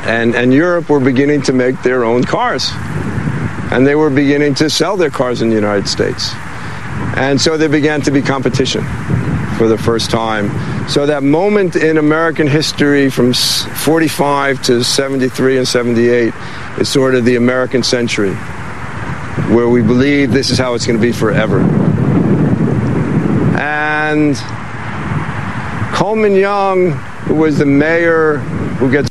and Europe were beginning to make their own cars. And they were beginning to sell their cars in the United States. And so there began to be competition for the first time. So that moment in American history from 45 to 73 and 78 is sort of the American century, where we believe this is how it's going to be forever. And Coleman Young, who was the mayor, who gets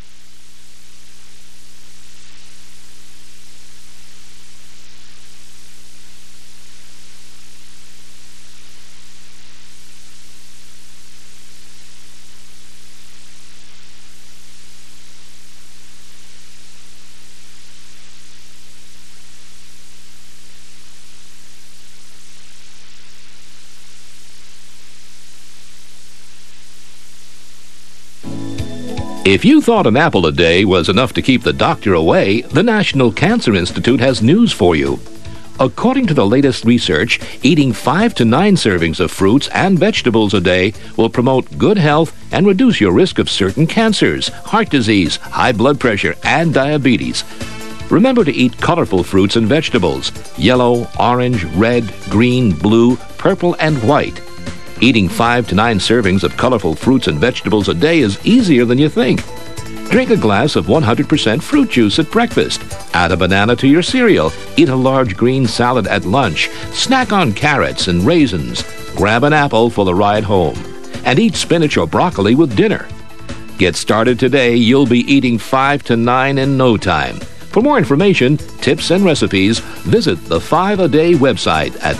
If you thought an apple a day was enough to keep the doctor away, the National Cancer Institute has news for you. According to the latest research, eating 5 to 9 servings of fruits and vegetables a day will promote good health and reduce your risk of certain cancers, heart disease, high blood pressure, and diabetes. Remember to eat colorful fruits and vegetables: yellow, orange, red, green, blue, purple, and white. Eating 5 to 9 servings of colorful fruits and vegetables a day is easier than you think. Drink a glass of 100% fruit juice at breakfast. Add a banana to your cereal. Eat a large green salad at lunch. Snack on carrots and raisins. Grab an apple for the ride home. And eat spinach or broccoli with dinner. Get started today. You'll be eating 5 to 9 in no time. For more information, tips, and recipes, visit the 5-A-Day website at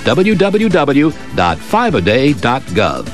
www.5aday.gov.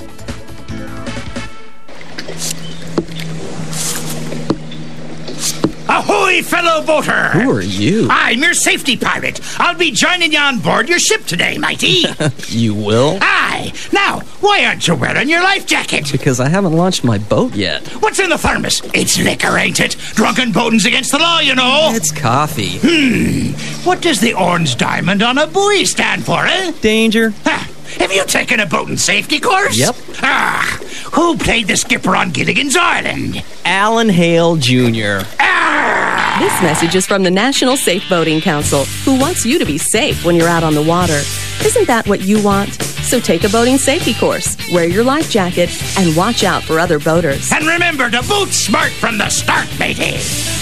Ahoy, fellow boater! Who are you? I'm your safety pirate. I'll be joining you on board your ship today, matey. You will? Aye. Now, why aren't you wearing your life jacket? Because I haven't launched my boat yet. What's in the thermos? It's liquor, ain't it? Drunken boating's against the law, you know. It's coffee. What does the orange diamond on a buoy stand for, eh? Danger. Have you taken a boating safety course? Yep. Who played the skipper on Gilligan's Island? Alan Hale Jr. This message is from the National Safe Boating Council, who wants you to be safe when you're out on the water. Isn't that what you want? So take a boating safety course, wear your life jacket, and watch out for other boaters. And remember to boot smart from the start, matey.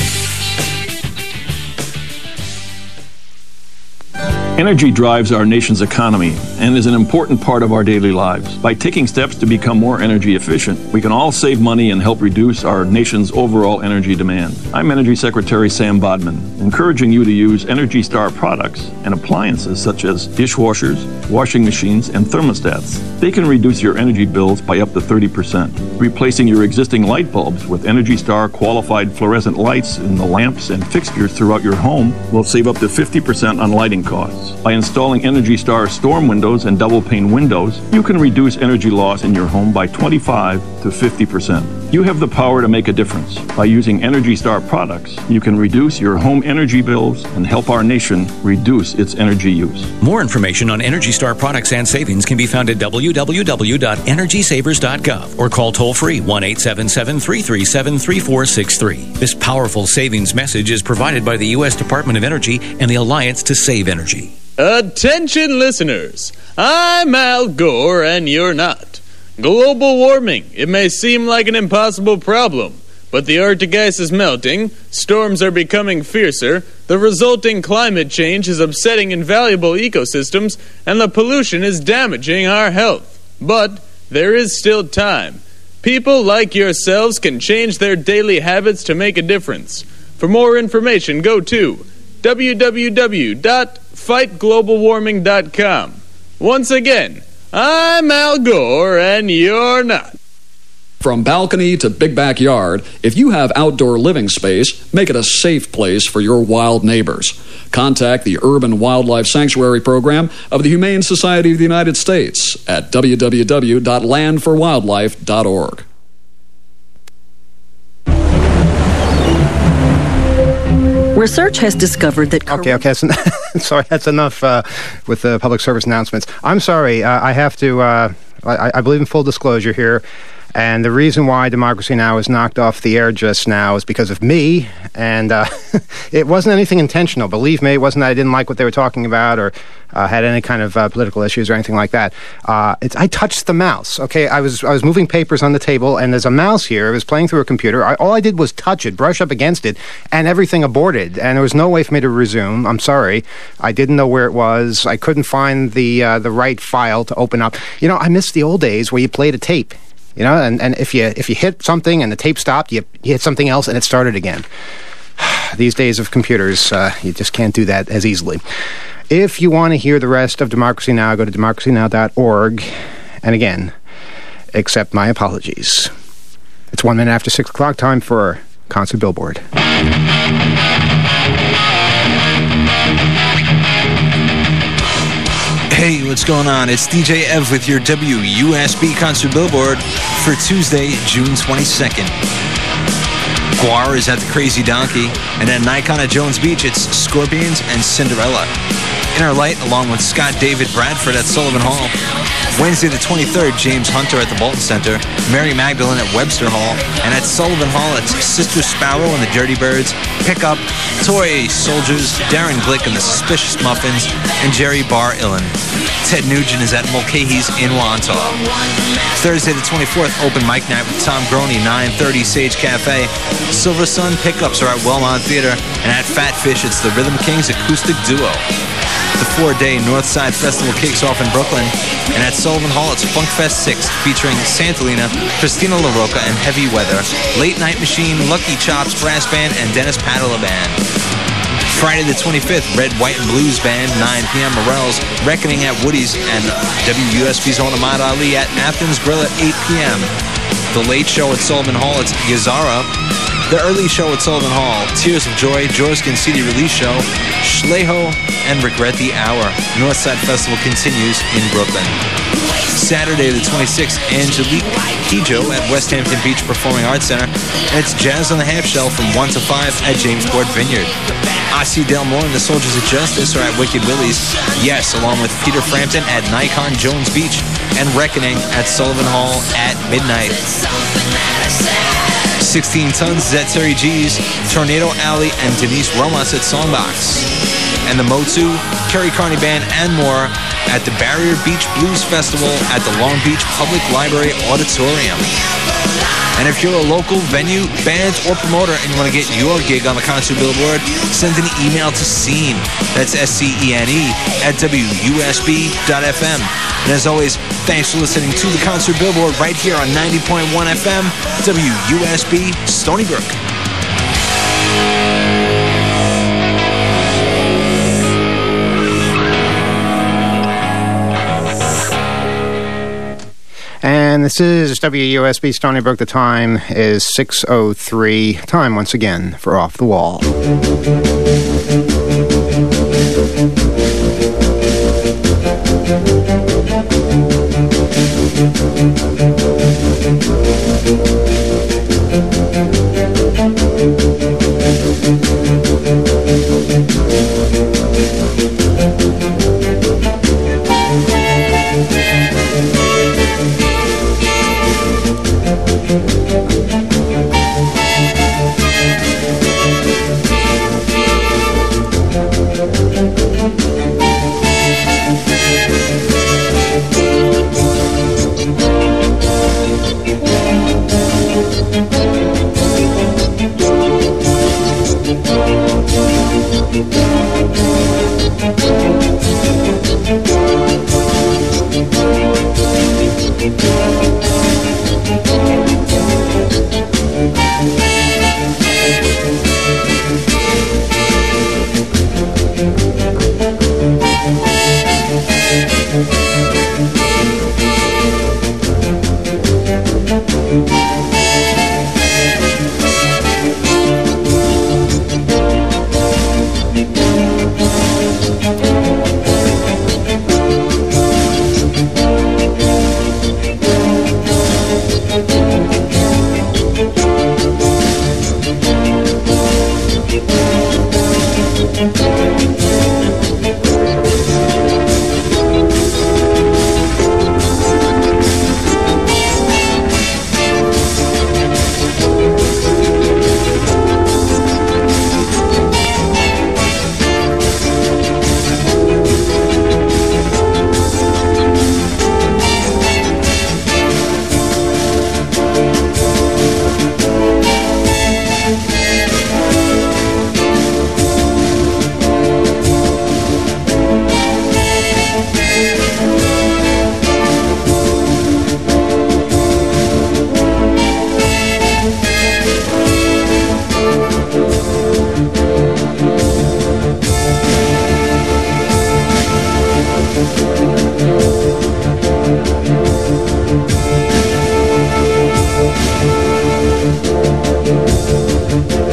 Energy drives our nation's economy and is an important part of our daily lives. By taking steps to become more energy efficient, we can all save money and help reduce our nation's overall energy demand. I'm Energy Secretary Sam Bodman, encouraging you to use Energy Star products and appliances such as dishwashers, washing machines, and thermostats. They can reduce your energy bills by up to 30%. Replacing your existing light bulbs with Energy Star qualified fluorescent lights in the lamps and fixtures throughout your home will save up to 50% on lighting costs. By installing Energy Star storm windows and double pane windows, you can reduce energy loss in your home by 25 to 50%. You have the power to make a difference. By using Energy Star products, you can reduce your home energy bills and help our nation reduce its energy use. More information on Energy Star products and savings can be found at www.energysavers.gov or call toll-free 1-877-337-3463. This powerful savings message is provided by the U.S. Department of Energy and the Alliance to Save Energy. Attention listeners, I'm Al Gore and you're not. Global warming, it may seem like an impossible problem, but the Arctic ice is melting, storms are becoming fiercer, the resulting climate change is upsetting invaluable ecosystems, and the pollution is damaging our health. But there is still time. People like yourselves can change their daily habits to make a difference. For more information, go to www.fightglobalwarming.com. Once again, I'm Al Gore and you're not. From balcony to big backyard, if you have outdoor living space, make it a safe place for your wild neighbors. Contact the Urban Wildlife Sanctuary Program of the Humane Society of the United States at www.landforwildlife.org. Research has discovered that... Okay, sorry, that's enough with the public service announcements. I'm sorry, I have to... I believe in full disclosure here. And the reason why Democracy Now! Was knocked off the air just now is because of me, and it wasn't anything intentional. Believe me, it wasn't that I didn't like what they were talking about or had any kind of political issues or anything like that. I touched the mouse, okay? I was moving papers on the table, and there's a mouse here. It was playing through a computer. All I did was touch it, brush up against it, and everything aborted, and there was no way for me to resume. I'm sorry. I didn't know where it was. I couldn't find the right file to open up. You know, I miss the old days where you played a tape. You know, and if you hit something and the tape stopped, you hit something else and it started again. These days of computers, you just can't do that as easily. If you want to hear the rest of Democracy Now!, go to democracynow.org. And again, accept my apologies. It's 1 minute after 6 o'clock, time for Concert Billboard. Hey, what's going on? It's DJ Ev with your WUSB Concert Billboard for Tuesday, June 22nd. Guar is at the Crazy Donkey, and at Nikon at Jones Beach, it's Scorpions and Cinderella. Inner Light, along with Scott David Bradford at Sullivan Hall. Wednesday the 23rd, James Hunter at the Bolton Center, Mary Magdalene at Webster Hall, and at Sullivan Hall, it's Sister Sparrow and the Dirty Birds, Pickup, Toy Soldiers, Darren Glick and the Suspicious Muffins, and Jerry Bar Illen. Ted Nugent is at Mulcahy's in Wantagh. Thursday the 24th, open mic night with Tom Groney, 9:30 Sage Cafe. Silver Sun Pickups are at Wellmont Theater, and at Fatfish, it's the Rhythm Kings Acoustic Duo. The 4-day Northside Festival kicks off in Brooklyn, and at Sullivan Hall, it's Funk Fest 6, featuring Santalina, Christina LaRocca, and Heavy Weather, Late Night Machine, Lucky Chops Brass Band, and Dennis Padilla Band. Friday the 25th, Red, White, and Blues Band, 9 p.m. Morels, Reckoning at Woody's, and WUSB's own Ahmad Ali at Athens Grill at 8 p.m. The late show at Sullivan Hall, it's Yazara. The early show at Sullivan Hall, Tears of Joy, Jorskin CD Release Show, Schleho, and Regret the Hour. Northside Festival continues in Brooklyn. Saturday the 26th, Angelique Kijo at West Hampton Beach Performing Arts Center, and it's Jazz on the Half Shell from 1 to 5 at Jamesport Vineyard. Ossie Delmore and the Soldiers of Justice are at Wicked Willie's. Yes, along with Peter Frampton at Nikon Jones Beach, and Reckoning at Sullivan Hall at midnight. 16 Tons is at Terry G's, Tornado Alley and Denise Romas at Songbox. And the Motsu, Kerry Carney Band, and more at the Barrier Beach Blues Festival at the Long Beach Public Library Auditorium. And if you're a local venue, band, or promoter and you want to get your gig on the Concert Billboard, send an email to SCENE, that's SCENE, at WUSB.FM. And as always, thanks for listening to the Concert Billboard right here on 90.1 FM, WUSB, Stony Brook. And this is WUSB Stony Brook. The time is 6:03. Time once again for Off the Wall.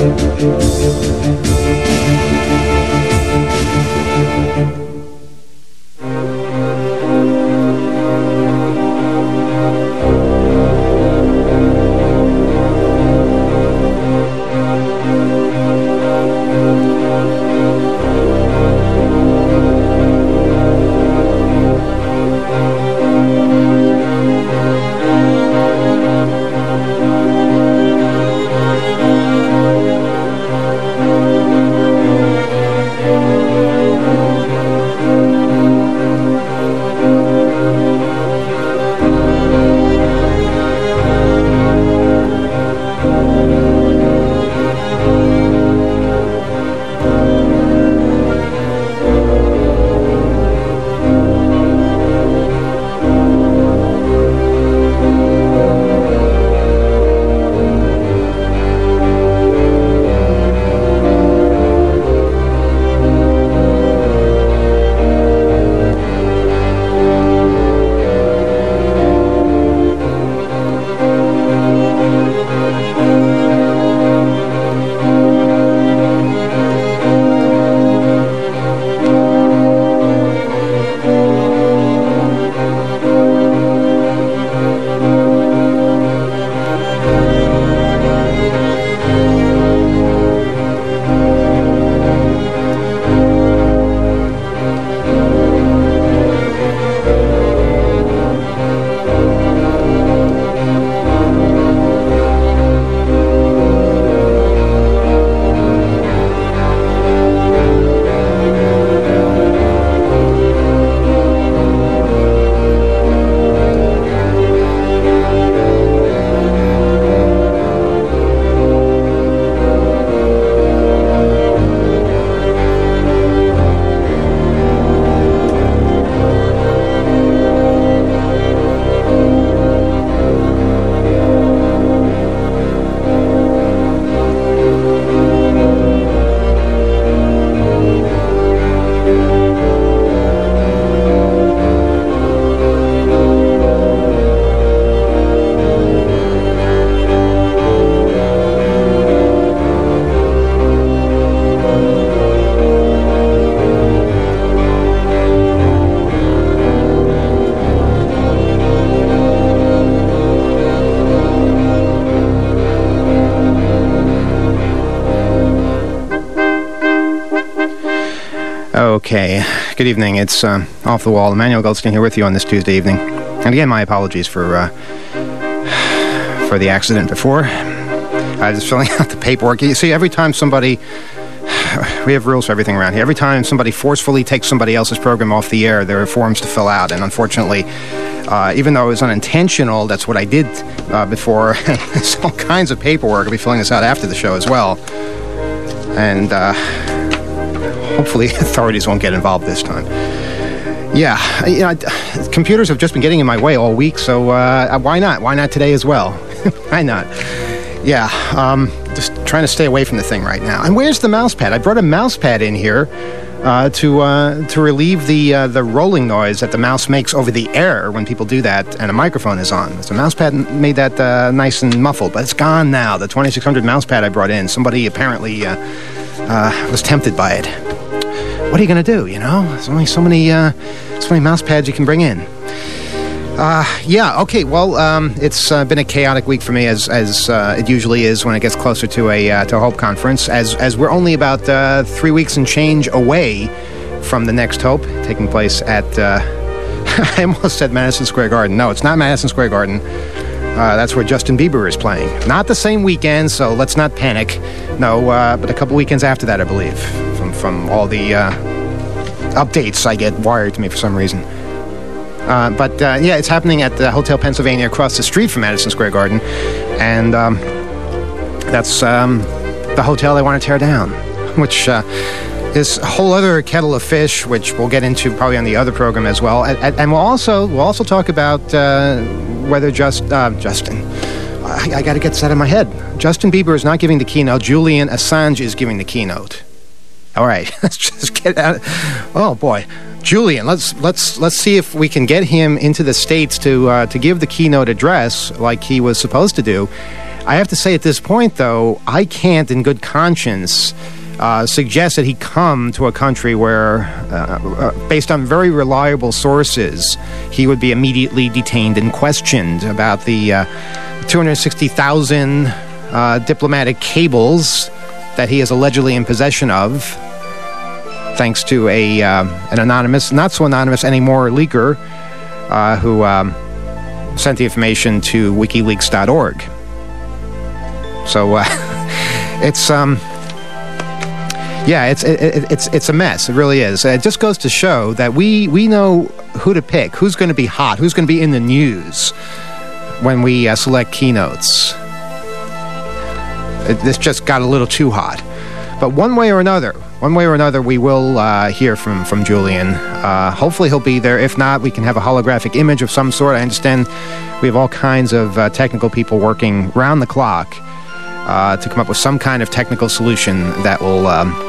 Okay, good evening. It's Off the Wall. Emmanuel Goldstein here with you on this Tuesday evening. And again, my apologies for the accident before. I was filling out the paperwork. You see, every time somebody... We have rules for everything around here. Every time somebody forcefully takes somebody else's program off the air, there are forms to fill out. And unfortunately, even though it was unintentional, that's what I did before. There's all kinds of paperwork. I'll be filling this out after the show as well. And hopefully authorities won't get involved this time. Yeah, you know, computers have just been getting in my way all week, so why not? Why not today as well? Why not? Yeah, just trying to stay away from the thing right now. And where's the mouse pad? I brought a mouse pad in here to relieve the rolling noise that the mouse makes over the air when people do that and a microphone is on. So the mouse pad made that nice and muffled, but it's gone now. The 2600 mouse pad I brought in, somebody apparently was tempted by it. What are you going to do, you know? There's only so many mouse pads you can bring in. Yeah, okay, well, it's been a chaotic week for me, as it usually is when it gets closer to a Hope conference, as we're only about 3 weeks and change away from the next Hope, taking place at, I almost said Madison Square Garden. No, it's not Madison Square Garden. That's where Justin Bieber is playing. Not the same weekend, so let's not panic. No, but a couple weekends after that, I believe, from all the updates I get wired to me for some reason. But yeah, it's happening at the Hotel Pennsylvania across the street from Madison Square Garden. And that's the hotel they want to tear down, which is a whole other kettle of fish, which we'll get into probably on the other program as well. And we'll also talk about whether Justin... I got to get this out of my head. Justin Bieber is not giving the keynote. Julian Assange is giving the keynote. All right, let's just get out. Oh boy, Julian, let's see if we can get him into the States to give the keynote address like he was supposed to do. I have to say at this point, though, I can't in good conscience suggest that he come to a country where, based on very reliable sources, he would be immediately detained and questioned about the 260,000 diplomatic cables that he is allegedly in possession of, thanks to an anonymous, not so anonymous anymore, leaker who sent the information to WikiLeaks.org. So it's a mess. It really is. It just goes to show that we know who to pick, who's going to be hot, who's going to be in the news when we select keynotes. This just got a little too hot. But one way or another, we will hear from Julian. Hopefully he'll be there. If not, we can have a holographic image of some sort. I understand we have all kinds of technical people working round the clock to come up with some kind of technical solution that'll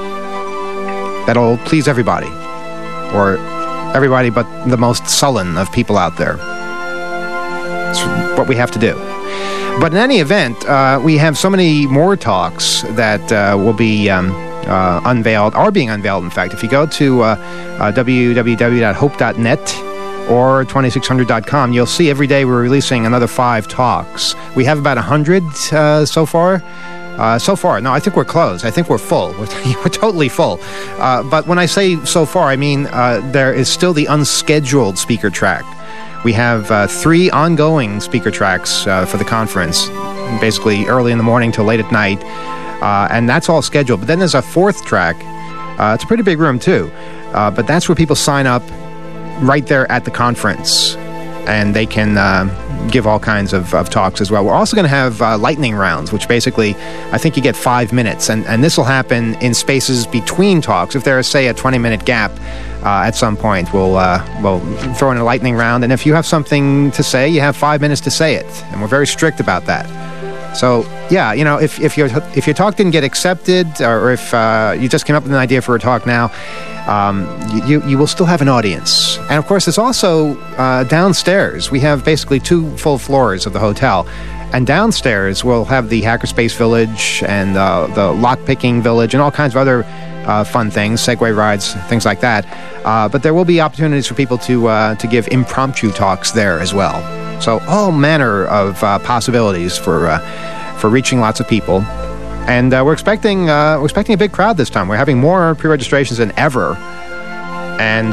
please everybody, or everybody but the most sullen of people out there. That's what we have to do. But in any event, we have so many more talks that will be unveiled, are being unveiled, in fact. If you go to www.hope.net or 2600.com, you'll see every day we're releasing another 5 talks. We have about 100 so far. No, I think we're close. I think we're full. We're totally full. But when I say so far, I mean there is still the unscheduled speaker track. We have 3 ongoing speaker tracks for the conference, basically early in the morning till late at night, and that's all scheduled. But then there's a 4th track. It's a pretty big room, too, but that's where people sign up right there at the conference, and they can give all kinds of talks as well. We're also going to have lightning rounds, which basically, I think you get 5 minutes, and this will happen in spaces between talks. If there is, say, a 20-minute gap at some point, we'll throw in a lightning round, and if you have something to say, you have 5 minutes to say it, and we're very strict about that. So, yeah, you know, if your talk didn't get accepted, or if you just came up with an idea for a talk now, you will still have an audience. And of course, there's also downstairs. We have basically 2 full floors of the hotel. And downstairs, we'll have the Hackerspace Village and the Lockpicking Village and all kinds of other fun things, Segway rides, things like that. But there will be opportunities for people to give impromptu talks there as well. So all manner of possibilities for reaching lots of people. And we're expecting a big crowd this time. We're having more pre-registrations than ever, and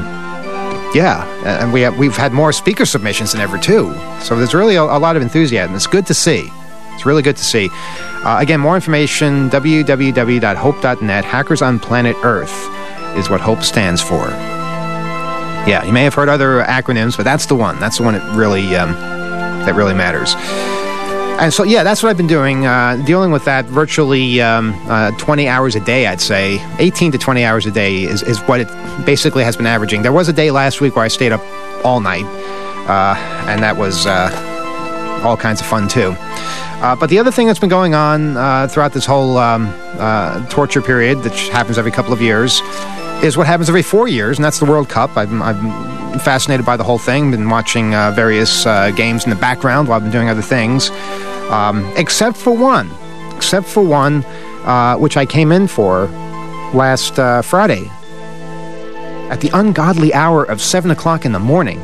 and we've had more speaker submissions than ever too. So there's really a lot of enthusiasm. It's good to see. It's really good to see. Again, more information: www.hope.net. Hackers on Planet Earth is what HOPE stands for. Yeah, you may have heard other acronyms, but that's the one. That's the one that really matters. And so, yeah, that's what I've been doing, dealing with that virtually 20 hours a day, I'd say. 18 to 20 hours a day is what it basically has been averaging. There was a day last week where I stayed up all night, and that was all kinds of fun, too. But the other thing that's been going on throughout this whole torture period, which happens every couple of years, is what happens every 4 years, and that's the World Cup. I'm fascinated by the whole thing. Been watching various games in the background while I've been doing other things, except for one, which I came in for last Friday at the ungodly hour of 7 o'clock in the morning.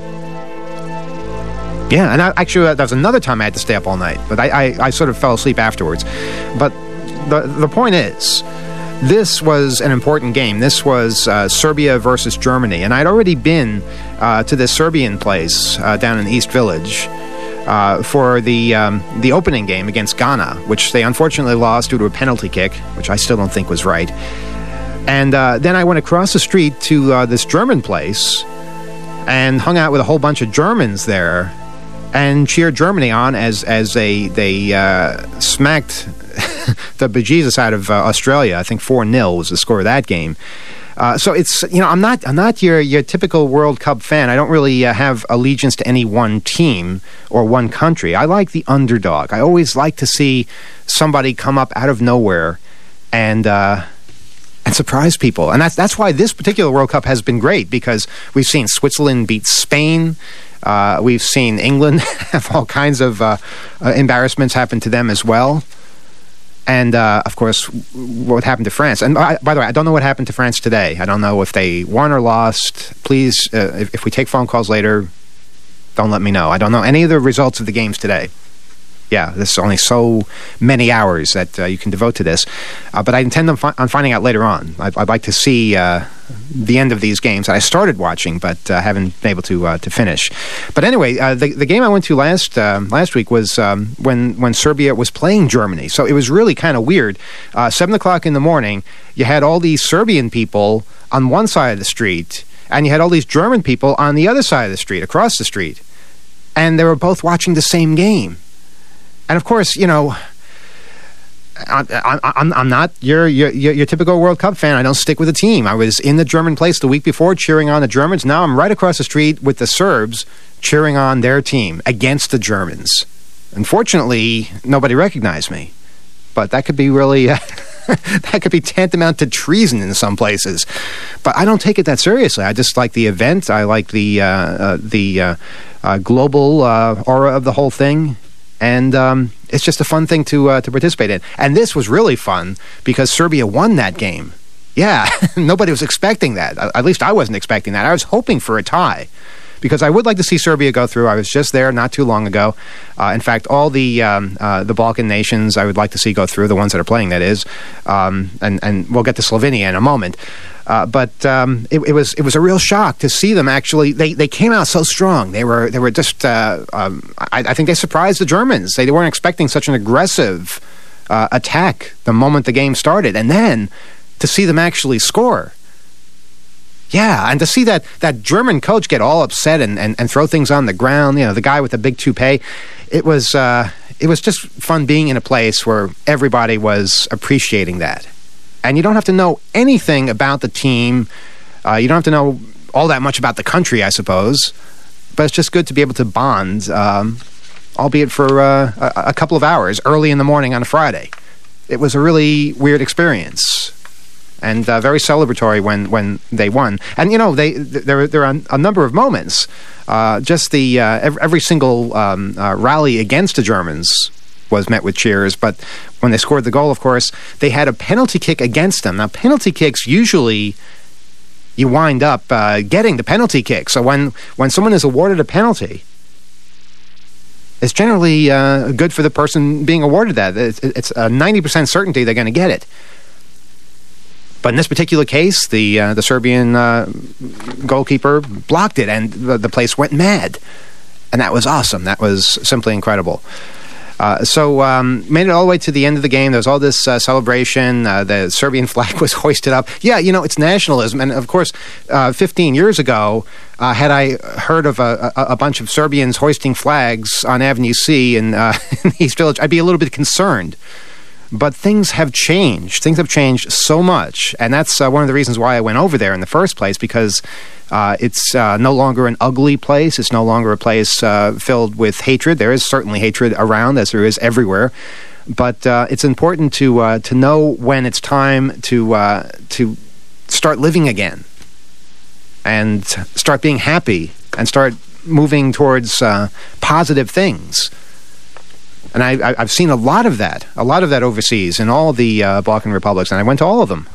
Yeah, and actually that was another time I had to stay up all night, but I sort of fell asleep afterwards. But the point is, this was an important game. This was Serbia versus Germany, and I'd already been to this Serbian place down in East Village for the opening game against Ghana, which they unfortunately lost due to a penalty kick, which I still don't think was right. And then I went across the street to this German place and hung out with a whole bunch of Germans there and cheered Germany on as they smacked the bejesus out of Australia. I think 4-0 was the score of that game. So it's, you know, I'm not your typical World Cup fan. I don't really have allegiance to any one team or one country. I like the underdog. I always like to see somebody come up out of nowhere and surprise people. And that's why this particular World Cup has been great, because we've seen Switzerland beat Spain. We've seen England have all kinds of embarrassments happen to them as well. And, of course, what happened to France. And, by the way, I don't know what happened to France today. I don't know if they won or lost. Please, if we take phone calls later, don't let me know. I don't know any of the results of the games today. Yeah, there's only so many hours that you can devote to this. But I intend on finding out later on. I'd like to see the end of these games that I started watching, but haven't been able to finish. But anyway, the game I went to last week was when Serbia was playing Germany. So it was really kind of weird. 7 o'clock in the morning, you had all these Serbian people on one side of the street, and you had all these German people on the other side of the street, across the street. And they were both watching the same game. And of course, you know, I'm not your typical World Cup fan. I don't stick with a team. I was in the German place the week before cheering on the Germans. Now I'm right across the street with the Serbs cheering on their team against the Germans. Unfortunately, nobody recognized me. But that could be really... that could be tantamount to treason in some places. But I don't take it that seriously. I just like the event. I like the global aura of the whole thing. And it's just a fun thing to participate in. And this was really fun because Serbia won that game. Yeah, nobody was expecting that. At least I wasn't expecting that. I was hoping for a tie because I would like to see Serbia go through. I was just there not too long ago. In fact, all the Balkan nations I would like to see go through, the ones that are playing, that is. And we'll get to Slovenia in a moment. But it was a real shock to see them actually. They came out so strong. They were just. I think they surprised the Germans. They weren't expecting such an aggressive attack the moment the game started, and then to see them actually score. Yeah, and to see that German coach get all upset and throw things on the ground. You know, the guy with the big toupee. It was just fun being in a place where everybody was appreciating that. And you don't have to know anything about the team. You don't have to know all that much about the country, I suppose. But it's just good to be able to bond, albeit for a couple of hours, early in the morning on a Friday. It was a really weird experience. And very celebratory when they won. And, you know, there are a number of moments. Just every single rally against the Germans was met with cheers, but when they scored the goal, of course, they had a penalty kick against them. Now, penalty kicks, usually you wind up getting the penalty kick. So when someone is awarded a penalty, it's generally good for the person being awarded that. It's a 90% certainty they're going to get it. But in this particular case, the Serbian goalkeeper blocked it, and the place went mad. And that was awesome. That was simply incredible. So made it all the way to the end of the game. There was all this celebration. The Serbian flag was hoisted up. Yeah, you know, it's nationalism. And, of course, 15 years ago, had I heard of a bunch of Serbians hoisting flags on Avenue C in East Village, I'd be a little bit concerned. But things have changed. Things have changed so much. And that's one of the reasons why I went over there in the first place, because it's no longer an ugly place. It's no longer a place filled with hatred. There is certainly hatred around, as there is everywhere. But it's important to know when it's time to start living again and start being happy and start moving towards positive things. And I've seen a lot of that overseas in all the Balkan republics, and I went to all of them.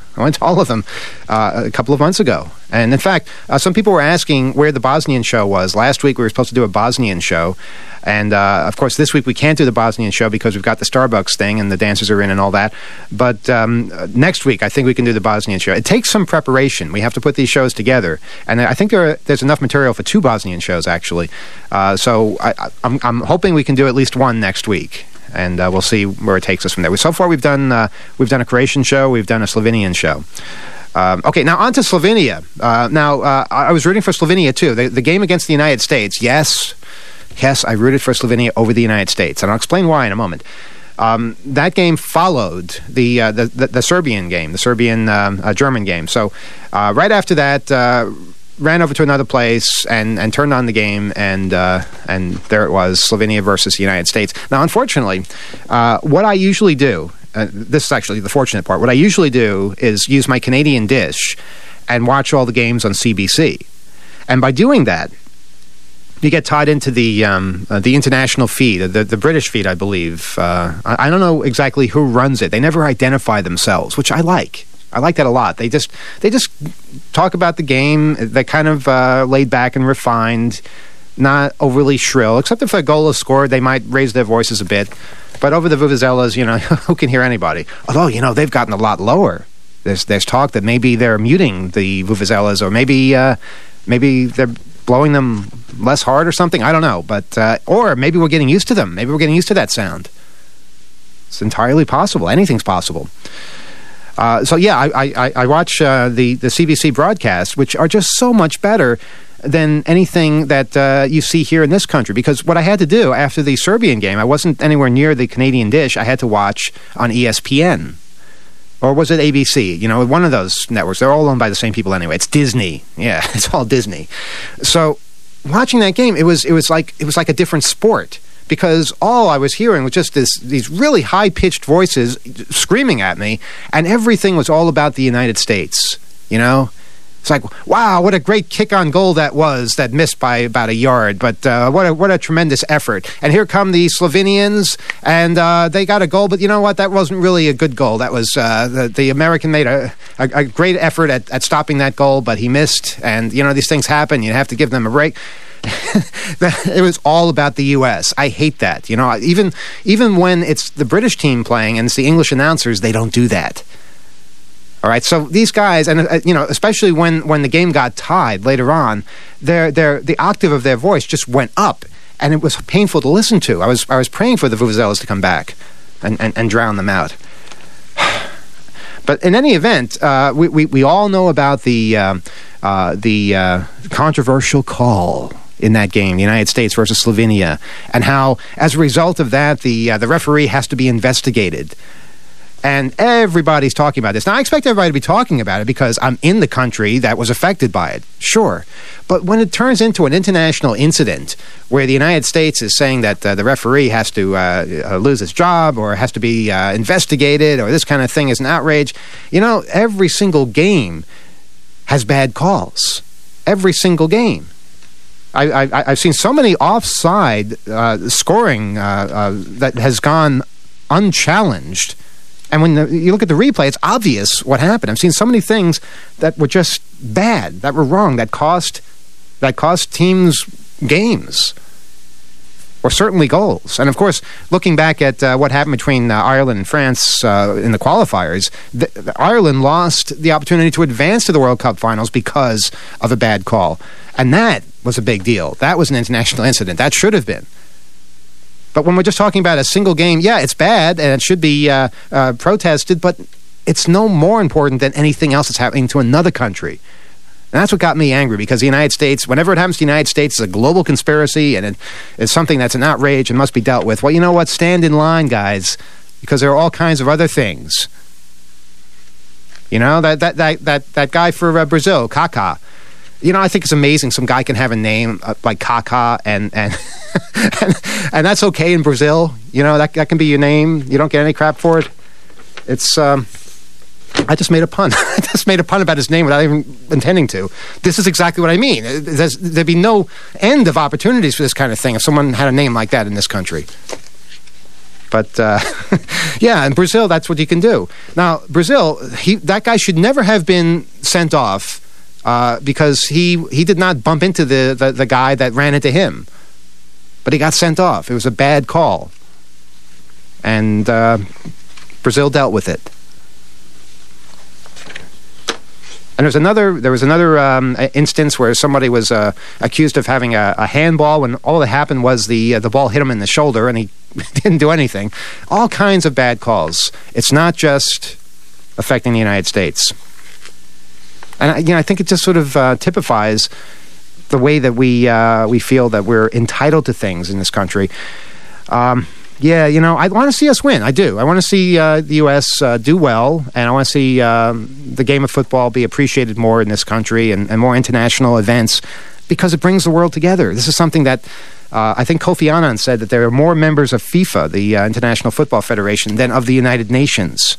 A couple of months ago. And in fact, some people were asking where the Bosnian show was. Last week we were supposed to do a Bosnian show. And, of course, this week we can't do the Bosnian show because we've got the Starbucks thing and the dancers are in and all that. But next week I think we can do the Bosnian show. It takes some preparation. We have to put these shows together. And I think there's enough material for 2 Bosnian shows, actually. So I'm hoping we can do at least one next week. And we'll see where it takes us from there. So far, we've done a Croatian show, we've done a Slovenian show. Okay, now on to Slovenia. I was rooting for Slovenia too. The game against the United States. Yes, I rooted for Slovenia over the United States, and I'll explain why in a moment. That game followed the Serbian game, the Serbian German game. So right after that. Ran over to another place and turned on the game, and there it was, Slovenia versus the United States. Now, unfortunately, what I usually do, this is actually the fortunate part, what I usually do is use my Canadian dish and watch all the games on CBC. And by doing that, you get tied into the international feed, the British feed, I believe. I don't know exactly who runs it. They never identify themselves, which I like. I like that a lot. They just talk about the game. They're kind of laid back and refined, not overly shrill. Except if a goal is scored, they might raise their voices a bit. But over the vuvuzelas, who can hear anybody? Although, they've gotten a lot lower. There's talk that maybe they're muting the vuvuzelas, or maybe they're blowing them less hard or something. I don't know. But or maybe we're getting used to them. Maybe we're getting used to that sound. It's entirely possible. Anything's possible. So yeah, I watch the CBC broadcasts, which are just so much better than anything that you see here in this country. Because what I had to do after the Serbian game, I wasn't anywhere near the Canadian dish. I had to watch on ESPN. Or was it ABC? One of those networks. They're all owned by the same people anyway. It's Disney. Yeah, it's all Disney. So watching that game, it was like a different sport. Because all I was hearing was just these really high-pitched voices screaming at me, and everything was all about the United States, It's like, wow, what a great kick-on-goal that was that missed by about a yard, but what a tremendous effort. And here come the Slovenians, and they got a goal, but you know what? That wasn't really a good goal. That was the American made a great effort at stopping that goal, but he missed, and, these things happen. You have to give them a break. It was all about the U.S. I hate that. Even when it's the British team playing and it's the English announcers, they don't do that. All right, so these guys, and especially when the game got tied later on, the octave of their voice just went up, and it was painful to listen to. I was praying for the vuvuzelas to come back and drown them out. But in any event, we all know about the controversial call in that game, the United States versus Slovenia, and how, as a result of that, the referee has to be investigated. And everybody's talking about this. Now, I expect everybody to be talking about it because I'm in the country that was affected by it, sure. But when it turns into an international incident where the United States is saying that the referee has to lose his job or has to be investigated or this kind of thing is an outrage, every single game has bad calls. Every single game. I've seen so many offside scoring that has gone unchallenged. And when you look at the replay, it's obvious what happened. I've seen so many things that were just bad, that were wrong, that cost teams games, or certainly goals. And of course, looking back at what happened between Ireland and France in the qualifiers, Ireland lost the opportunity to advance to the World Cup finals because of a bad call. And that was a big deal. That was an international incident. That should have been. But when we're just talking about a single game, yeah, it's bad and it should be protested, but it's no more important than anything else that's happening to another country. And that's what got me angry, because the United States, whenever it happens to the United States, it's a global conspiracy and it's something that's an outrage and must be dealt with. Well, you know what? Stand in line, guys, because there are all kinds of other things. That guy for Brazil, Kaká. I think it's amazing some guy can have a name like Kaká and and that's okay in Brazil. That can be your name. You don't get any crap for it. It's I just made a pun. I just made a pun about his name without even intending to. This is exactly what I mean. There'd be no end of opportunities for this kind of thing if someone had a name like that in this country. But, yeah, in Brazil, that's what you can do. Now, Brazil, that guy should never have been sent off because he did not bump into the guy that ran into him. But he got sent off. It was a bad call. And Brazil dealt with it. And there was another instance where somebody was accused of having a handball when all that happened was the ball hit him in the shoulder and he didn't do anything. All kinds of bad calls. It's not just affecting the United States. And I think it just sort of typifies the way that we feel that we're entitled to things in this country. Yeah, I want to see us win. I do. I want to see the U.S. Do well, and I want to see the game of football be appreciated more in this country and more international events because it brings the world together. This is something that I think Kofi Annan said, that there are more members of FIFA, the International Football Federation, than of the United Nations.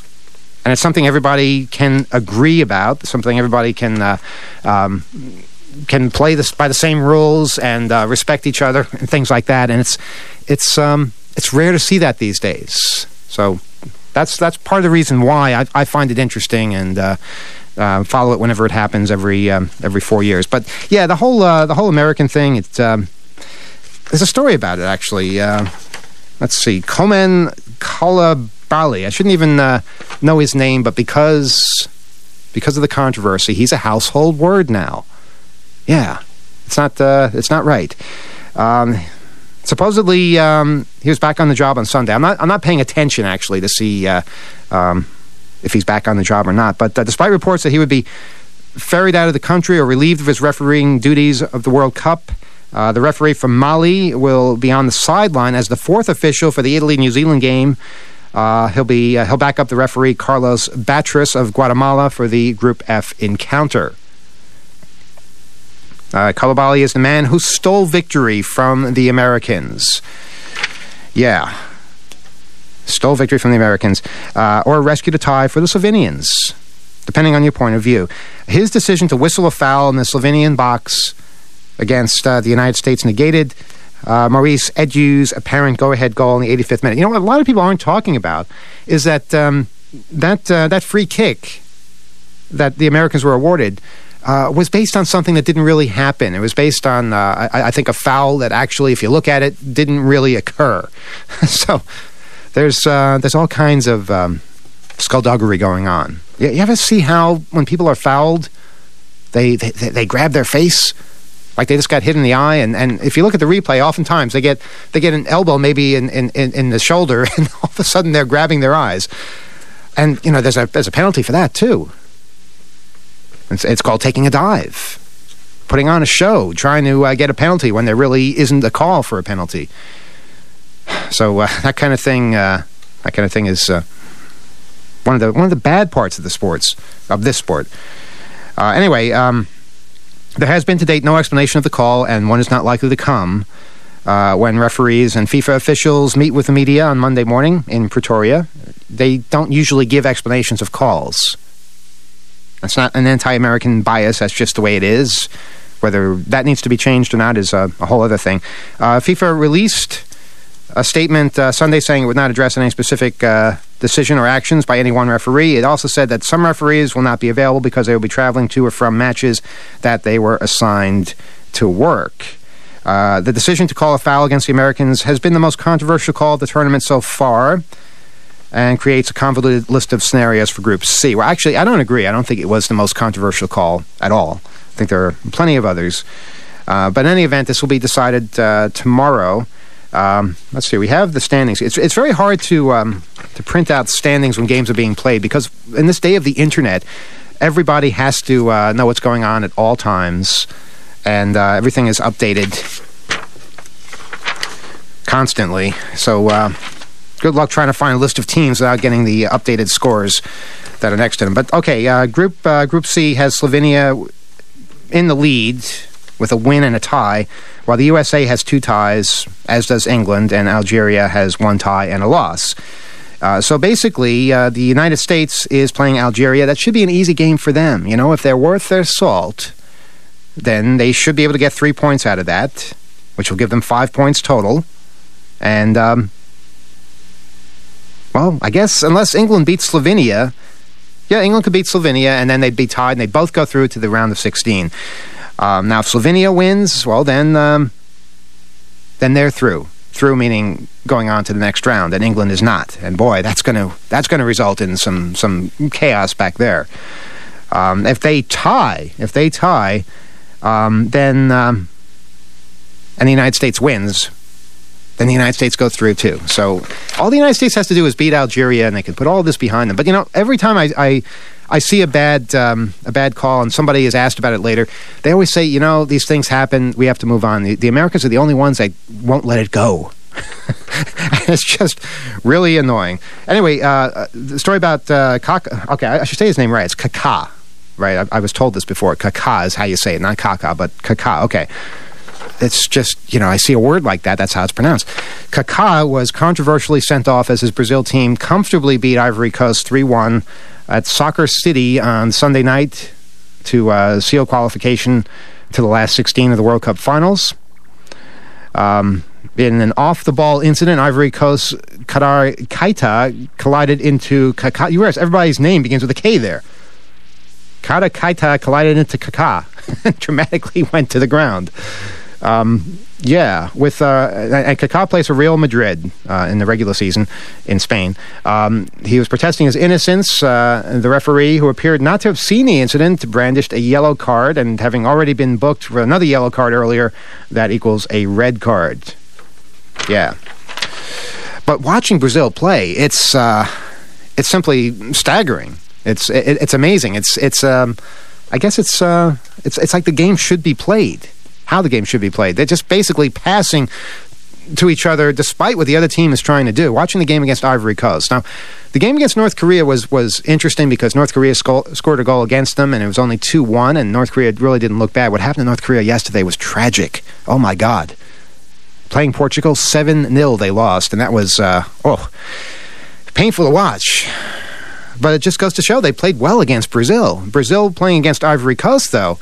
And it's something everybody can agree about, something everybody can can play this by the same rules and respect each other and things like that. And it's rare to see that these days. So that's part of the reason why I find it interesting and follow it whenever it happens every 4 years. But yeah, the whole American thing. There's a story about it actually. Let's see, Komen Kalabali. I shouldn't even know his name, but because of the controversy, he's a household word now. Yeah, it's not right. Supposedly, he was back on the job on Sunday. I'm not paying attention actually to see if he's back on the job or not. But despite reports that he would be ferried out of the country or relieved of his refereeing duties of the World Cup, the referee from Mali will be on the sideline as the fourth official for the Italy-New Zealand game. He'll back up the referee Carlos Batris of Guatemala for the Group F encounter. Kalabali is the man who stole victory from the Americans. Yeah. Stole victory from the Americans. Or rescued a tie for the Slovenians, depending on your point of view. His decision to whistle a foul in the Slovenian box against the United States negated Maurice Edu's apparent go-ahead goal in the 85th minute. You know what a lot of people aren't talking about is that that free kick that the Americans were awarded was based on something that didn't really happen. It was based on, I think, a foul that actually, if you look at it, didn't really occur. So there's all kinds of skullduggery going on. You ever see how when people are fouled, they grab their face? Like they just got hit in the eye, and if you look at the replay, oftentimes they get an elbow maybe in the shoulder, and all of a sudden they're grabbing their eyes. And you know, there's a penalty for that too. It's called taking a dive, putting on a show, trying to get a penalty when there really isn't a call for a penalty. So that kind of thing is one of the bad parts of this sport. Anyway. There has been to date no explanation of the call, and one is not likely to come when referees and FIFA officials meet with the media on Monday morning in Pretoria. They don't usually give explanations of calls. That's not an anti-American bias. That's just the way it is. Whether that needs to be changed or not is a whole other thing. FIFA released a statement Sunday saying it would not address any specific decision or actions by any one referee. It also said that some referees will not be available because they will be traveling to or from matches that they were assigned to work. The decision to call a foul against the Americans has been the most controversial call of the tournament so far and creates a convoluted list of scenarios for Group C. Well, actually, I don't agree. I don't think it was the most controversial call at all. I think there are plenty of others. But in any event, this will be decided tomorrow. Let's see. We have the standings. It's very hard to print out standings when games are being played because in this day of the internet, everybody has to know what's going on at all times, and everything is updated constantly. So good luck trying to find a list of teams without getting the updated scores that are next to them. But okay, Group C has Slovenia in the lead with a win and a tie, while the USA has 2 ties, as does England, and Algeria has 1 tie and a loss. So basically, the United States is playing Algeria. That should be an easy game for them. You know, if they're worth their salt, then they should be able to get 3 points out of that, which will give them 5 points total. And, well, I guess unless England beats Slovenia, yeah, England could beat Slovenia, and then they'd be tied, and they'd both go through to the round of 16. Now, if Slovenia wins, well, then they're through. Through meaning going on to the next round, and England is not. And boy, that's going to result in some chaos back there. If they tie, then and the United States wins, then the United States go through too. So all the United States has to do is beat Algeria, and they can put all this behind them. But you know, every time I see a bad call and somebody is asked about it later, they always say, you know, these things happen, we have to move on. The Americans are the only ones that won't let it go. It's just really annoying. Anyway, the story about Kaka. Okay, I should say his name right. It's Kaka, right? I was told this before. Kaka is how you say it, not Kaka, but Kaka. Okay. It's just, you know, I see a word like that, that's how it's pronounced. Kaka was controversially sent off as his Brazil team comfortably beat Ivory Coast 3-1 at Soccer City on Sunday night to seal qualification to the last 16 of the World Cup finals. In an off-the-ball incident, Ivory Coast Kadar Keita collided into Kaká. You realize everybody's name begins with a K there. Kadar Keita collided into Kaká and dramatically went to the ground. And Kaká plays for Real Madrid in the regular season in Spain. He was protesting his innocence. The referee, who appeared not to have seen the incident, brandished a yellow card, and having already been booked for another yellow card earlier, that equals a red card. Yeah. But watching Brazil play, it's simply staggering. It's amazing. I guess it's like the game should be played. How the game should be played. They're just basically passing to each other despite what the other team is trying to do. Watching the game against Ivory Coast. Now, the game against North Korea was interesting because North Korea scored a goal against them, and it was only 2-1, and North Korea really didn't look bad. What happened to North Korea yesterday was tragic. Oh, my God. Playing Portugal, 7-0 they lost, and that was, painful to watch. But it just goes to show they played well against Brazil. Brazil playing against Ivory Coast, though,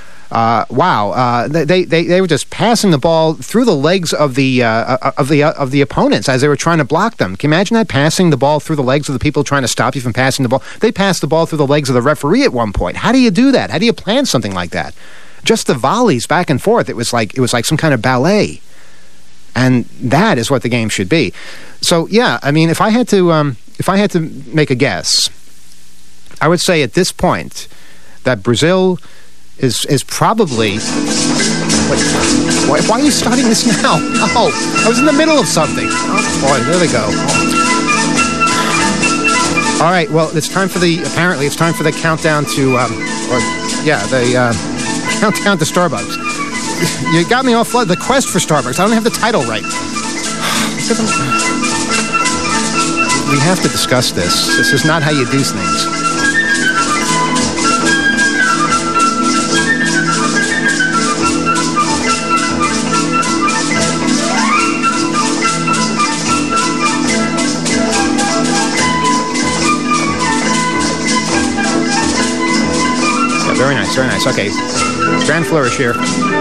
they were just passing the ball through the legs of the opponents as they were trying to block them. Can you imagine that, passing the ball through the legs of the people trying to stop you from passing the ball? They passed the ball through the legs of the referee at one point. How do you do that? How do you plan something like that? Just the volleys back and forth. It was like some kind of ballet, and that is what the game should be. So yeah, I mean, if I had to make a guess, I would say at this point that Brazil is probably... Why are you starting this now? Oh, I was in the middle of something. Oh, boy, there we go. All right, well, apparently it's time for the countdown to, countdown to Starbucks. You got me all flooded. The quest for Starbucks. I don't have the title right. We have to discuss this. This is not how you do things. Very nice, very nice. Okay, grand flourish here.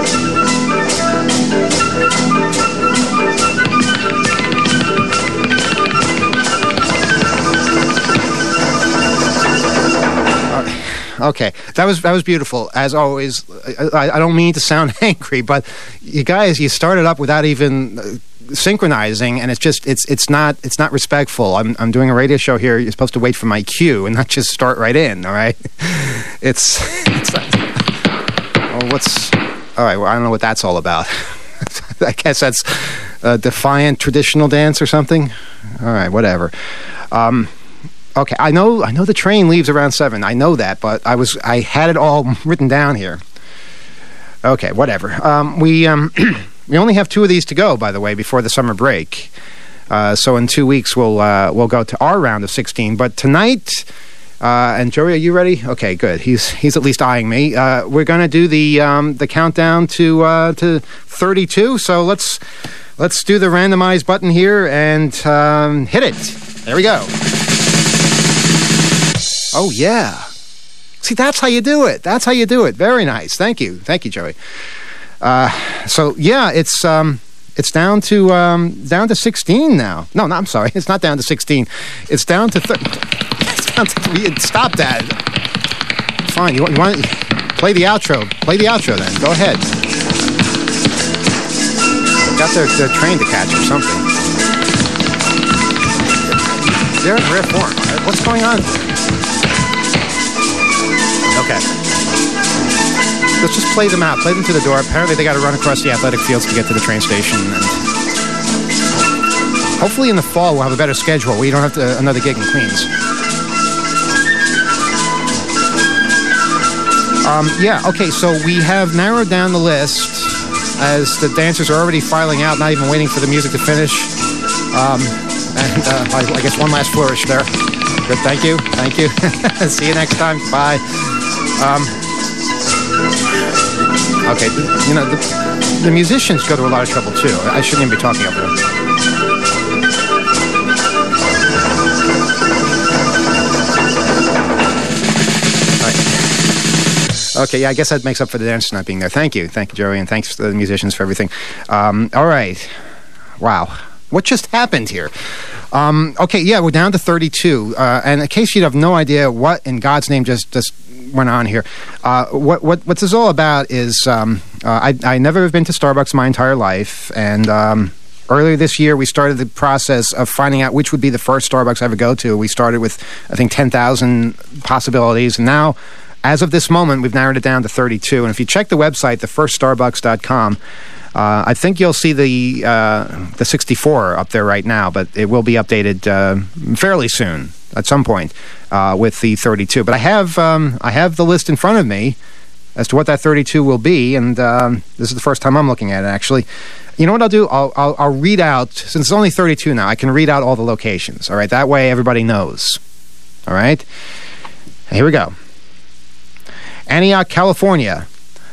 Okay, that was beautiful. As always, I don't mean to sound angry, but you guys, you started up without even synchronizing, and it's not respectful. I'm doing a radio show here. You're supposed to wait for my cue and not just start right in. All right, all right. Well, I don't know what that's all about. I guess that's a defiant traditional dance or something. All right, whatever. Okay, I know the train leaves around 7. I know that, but I had it all written down here. Okay, whatever. We only have 2 of these to go, by the way, before the summer break. So in 2 weeks we'll go to our round of 16. But tonight, and Joey, are you ready? Okay, good. He's at least eyeing me. We're going to do the countdown to 32. So let's do the randomize button here and hit it. There we go. Oh, yeah. See, that's how you do it. That's how you do it. Very nice. Thank you. Thank you, Joey. So, yeah, it's down to 16 now. No, I'm sorry. It's not down to 16. It's down to... Stop that. Fine. You want to play the outro. Play the outro, then. Go ahead. Got their train to catch or something. They're in rare form. Right? What's going on? Okay. Let's just play them out. Play them to the door. Apparently they got to run across the athletic fields to get to the train station. And hopefully in the fall we'll have a better schedule where you don't have another gig in Queens. Yeah, okay, so we have narrowed down the list as the dancers are already filing out, not even waiting for the music to finish. I guess one last flourish there. Good, thank you. Thank you. See you next time. Bye. Okay, the musicians go to a lot of trouble, too. I shouldn't even be talking over them. Okay, yeah, I guess that makes up for the dance not being there. Thank you, Joey, and thanks to the musicians for everything. All right. Wow. What just happened here? Okay, yeah, we're down to 32. And in case you have no idea what in God's name just went on here, what this is all about is I never have been to Starbucks my entire life, and earlier this year we started the process of finding out which would be the first Starbucks I ever go to. We started with, I think, 10,000 possibilities, and now, as of this moment, we've narrowed it down to 32. And if you check the website, thefirststarbucks.com, I think you'll see the 64 up there right now, but it will be updated fairly soon, at some point, with the 32. But I have the list in front of me as to what that 32 will be, and this is the first time I'm looking at it, actually. You know what I'll do? I'll read out, since it's only 32 now, I can read out all the locations, all right? That way everybody knows, all right? Here we go. Antioch, California.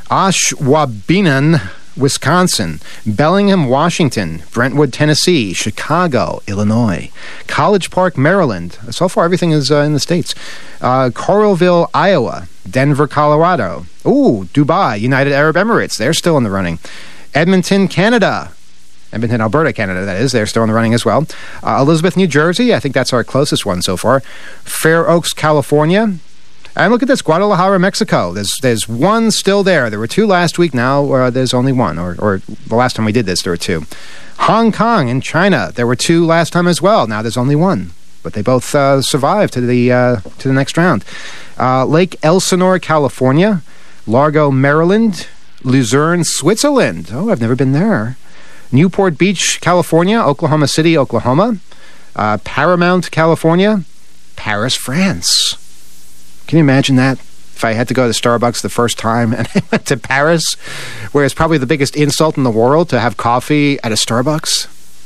Ashwaubenon, Wisconsin, Bellingham, Washington, Brentwood, Tennessee, Chicago, Illinois, College Park, Maryland. So far, everything is in the States. Coralville, Iowa, Denver, Colorado. Ooh, Dubai, United Arab Emirates. They're still in the running. Edmonton, Canada. Edmonton, Alberta, Canada, that is. They're still in the running as well. Elizabeth, New Jersey. I think that's our closest one so far. Fair Oaks, California. And look at this, Guadalajara, Mexico. There's one still there. There were two last week. Now there's only one, or the last time we did this, there were two. Hong Kong in China. There were two last time as well. Now there's only one, but they both survived to the next round. Lake Elsinore, California. Largo, Maryland. Luzerne, Switzerland. Oh, I've never been there. Newport Beach, California. Oklahoma City, Oklahoma. Paramount, California. Paris, France. Can you imagine that? If I had to go to Starbucks the first time and I went to Paris, where it's probably the biggest insult in the world to have coffee at a Starbucks?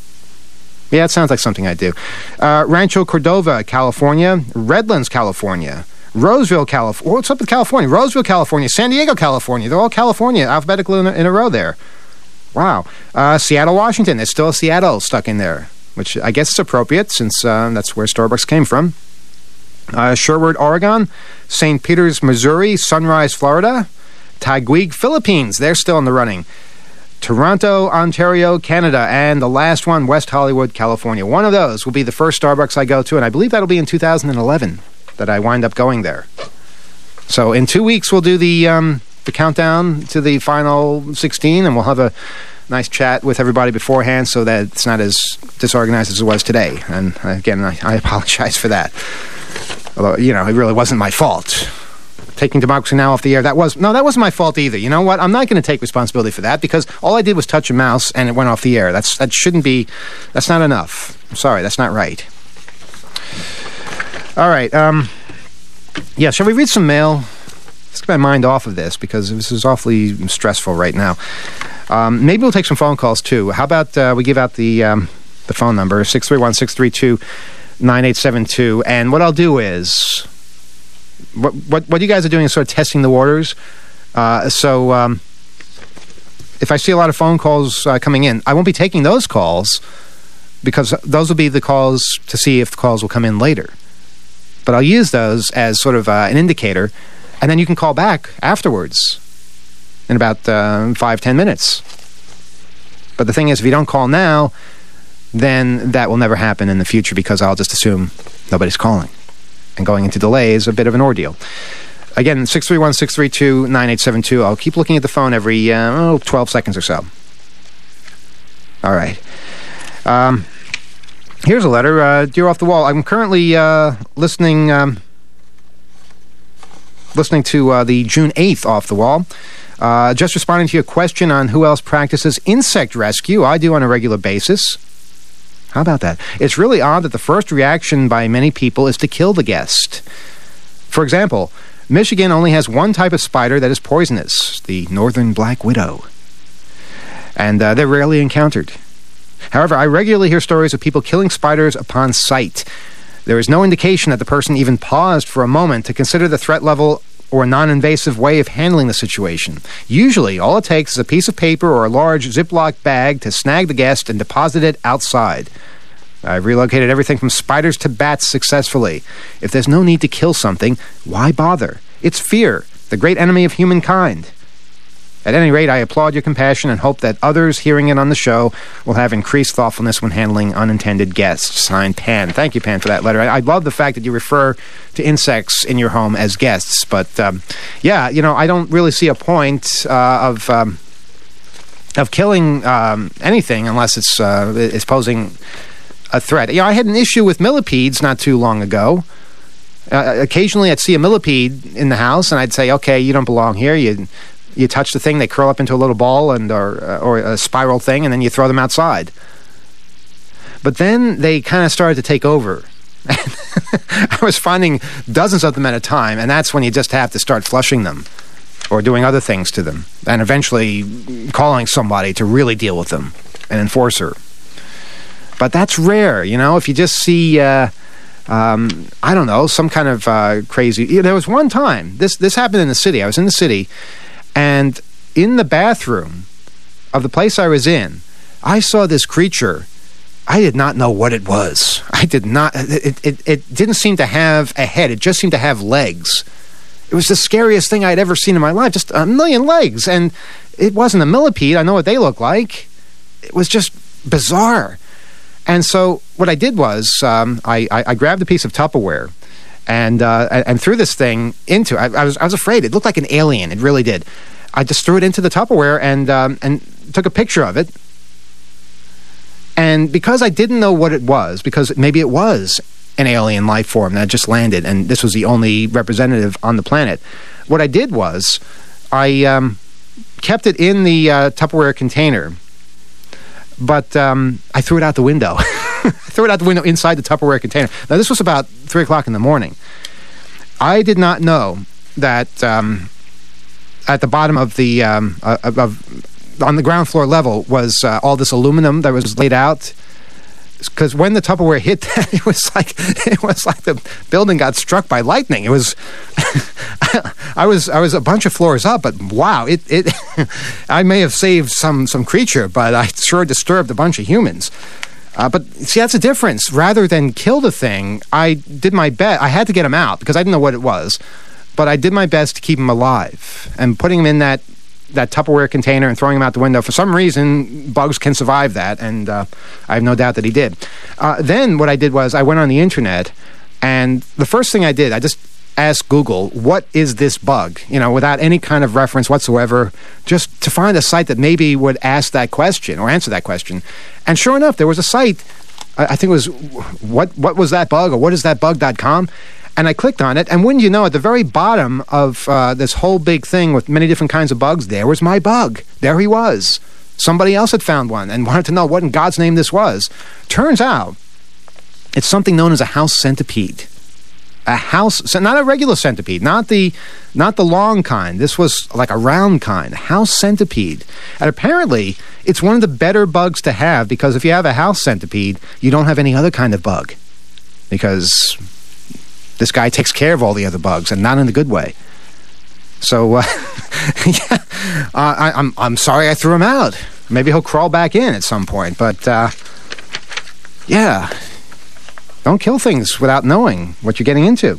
Yeah, it sounds like something I'd do. Rancho Cordova, California. Redlands, California. Roseville, California. What's up with California? Roseville, California. San Diego, California. They're all California, alphabetical in a row there. Wow. Seattle, Washington. There's still a Seattle stuck in there, which I guess is appropriate since that's where Starbucks came from. Sherwood, Oregon, St. Peters, Missouri, Sunrise, Florida, Taguig, Philippines, they're still in the running. Toronto, Ontario, Canada, and the last one, West Hollywood, California. One of those will be the first Starbucks I go to, and I believe that'll be in 2011 that I wind up going there. So in 2 weeks, we'll do the countdown to the final 16, and we'll have a nice chat with everybody beforehand so that it's not as disorganized as it was today. And again, I apologize for that. Although, you know, it really wasn't my fault. Taking Democracy Now! Off the air, that wasn't my fault either. You know what? I'm not going to take responsibility for that because all I did was touch a mouse and it went off the air. That's not enough. I'm sorry, that's not right. All right. Yeah, shall we read some mail? Let's get my mind off of this because this is awfully stressful right now. Maybe we'll take some phone calls too. How about we give out the phone number, 631-632-9872. And what I'll do is, what you guys are doing is sort of testing the waters. So if I see a lot of phone calls coming in, I won't be taking those calls because those will be the calls to see if the calls will come in later. But I'll use those as sort of an indicator, and then you can call back afterwards in about 5-10 minutes. But the thing is, if you don't call now, then that will never happen in the future because I'll just assume nobody's calling. And going into delay is a bit of an ordeal. Again, 631-632-9872. I'll keep looking at the phone every 12 seconds or so. All right. Here's a letter. Dear Off the Wall, I'm currently listening to the June 8th Off the Wall. Just responding to your question on who else practices insect rescue. I do on a regular basis. How about that? It's really odd that the first reaction by many people is to kill the guest. For example, Michigan only has one type of spider that is poisonous, the northern black widow. And they're rarely encountered. However, I regularly hear stories of people killing spiders upon sight. There is no indication that the person even paused for a moment to consider the threat level or a non-invasive way of handling the situation. Usually, all it takes is a piece of paper or a large Ziploc bag to snag the guest and deposit it outside. I've relocated everything from spiders to bats successfully. If there's no need to kill something, why bother? It's fear. the great enemy of humankind. At any rate, I applaud your compassion and hope that others hearing it on the show will have increased thoughtfulness when handling unintended guests. Signed, Pan. Thank you, Pan, for that letter. I love the fact that you refer to insects in your home as guests. But, yeah, I don't really see a point of killing anything unless it's posing a threat. I had an issue with millipedes not too long ago. Occasionally, I'd see a millipede in the house, and I'd say, okay, you don't belong here. You touch the thing, they curl up into a little ball or a spiral thing, and then you throw them outside. But then they kind of started to take over. I was finding dozens of them at a time, and that's when you just have to start flushing them or doing other things to them, and eventually calling somebody to really deal with them, an enforcer. But that's rare, if you just see... I don't know, some kind of crazy... There was one time, this happened in the city. I was in the city, and in the bathroom of the place I was in, I saw this creature. I did not know what it was. I did not... It didn't seem to have a head. It just seemed to have legs. It was the scariest thing I'd ever seen in my life. Just a million legs. And it wasn't a millipede. I know what they look like. It was just bizarre. And so what I did was I grabbed a piece of Tupperware and threw this thing into... I was afraid. It looked like an alien. It really did. I just threw it into the Tupperware and took a picture of it. And because I didn't know what it was, because maybe it was an alien life form that just landed, and this was the only representative on the planet, what I did was I kept it in the Tupperware container, but I threw it out the window. I threw it out the window inside the Tupperware container. Now, this was about 3 o'clock in the morning. I did not know that at the bottom of the on the ground floor level was all this aluminum that was laid out. Because when the Tupperware hit that, it was like the building got struck by lightning. It was, I was a bunch of floors up, but wow, it I may have saved some creature, but I sure disturbed a bunch of humans. But see, that's the difference. Rather than kill the thing, I did my best. I had to get him out because I didn't know what it was, but I did my best to keep him alive. And putting him in that Tupperware container and throwing him out the window, for some reason, bugs can survive that, and I have no doubt that he did. Then what I did was I went on the internet, and the first thing I did, I just asked Google, what is this bug? Without any kind of reference whatsoever, just to find a site that maybe would ask that question or answer that question. And sure enough, there was a site, I think it was, what was that bug, or whatisthatbug.com? And I clicked on it, and wouldn't you know, at the very bottom of this whole big thing with many different kinds of bugs, there was my bug. There he was. Somebody else had found one and wanted to know what in God's name this was. Turns out, it's something known as a house centipede. Not a regular centipede, not the long kind. This was like a round kind, a house centipede. And apparently, it's one of the better bugs to have, because if you have a house centipede, you don't have any other kind of bug. Because this guy takes care of all the other bugs, and not in a good way. So, yeah, I'm sorry I threw him out. Maybe he'll crawl back in at some point, but, yeah. Don't kill things without knowing what you're getting into.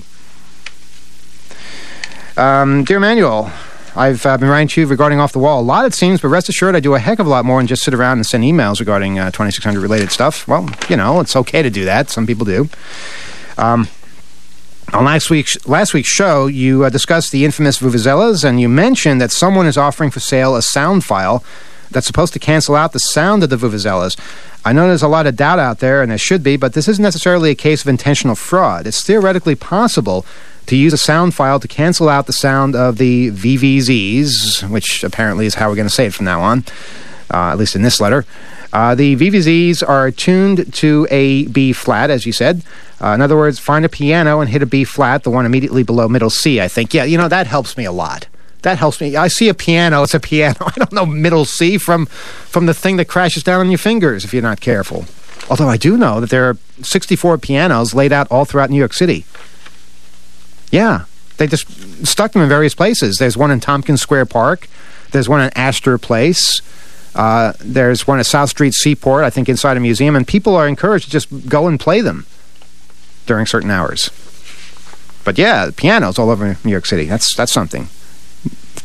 Dear Manuel, I've been writing to you regarding Off the Wall. A lot, it seems, but rest assured I do a heck of a lot more than just sit around and send emails regarding 2600 related stuff. Well, it's okay to do that. Some people do. On last week's show, you discussed the infamous vuvuzelas, and you mentioned that someone is offering for sale a sound file that's supposed to cancel out the sound of the vuvuzelas. I know there's a lot of doubt out there, and there should be, but this isn't necessarily a case of intentional fraud. It's theoretically possible to use a sound file to cancel out the sound of the VVZs, which apparently is how we're going to say it from now on, at least in this letter. The VVZs are tuned to a B flat, as you said. In other words, find a piano and hit a B flat, the one immediately below middle C, I think. Yeah, that helps me a lot. That helps me. I see a piano, it's a piano. I don't know middle C from the thing that crashes down on your fingers if you're not careful. Although I do know that there are 64 pianos laid out all throughout New York City. Yeah, they just stuck them in various places. There's one in Tompkins Square Park. There's one in Astor Place. There's one at South Street Seaport, I think inside a museum. And people are encouraged to just go and play them during certain hours. But yeah, pianos all over New York City. That's something.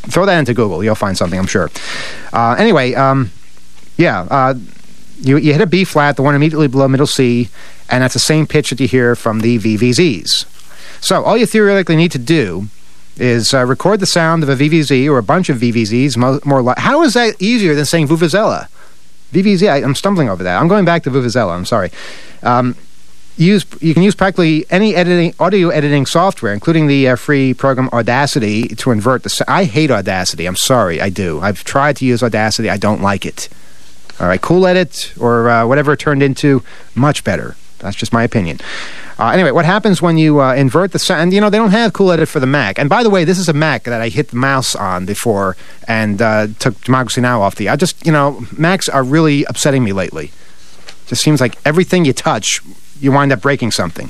throw that into Google. You'll find something, I'm sure. Anyway, you hit a B flat, the one immediately below middle C, and that's the same pitch that you hear from the VVZs. So all you theoretically need to do is record the sound of a VVZ or a bunch of VVZs. How is that easier than saying Vuvuzela? VVZ, I'm stumbling over that. I'm going back to Vuvuzela, I'm sorry. You can use practically any audio editing software, including the free program Audacity, to invert the sound. I hate Audacity. I'm sorry, I do. I've tried to use Audacity. I don't like it. All right, Cool Edit or whatever it turned into, much better. That's just my opinion. Anyway, what happens when you invert the sound? They don't have Cool Edit for the Mac. And by the way, this is a Mac that I hit the mouse on before and took Democracy Now! Off the... Macs are really upsetting me lately. Just seems like everything you touch, you wind up breaking something.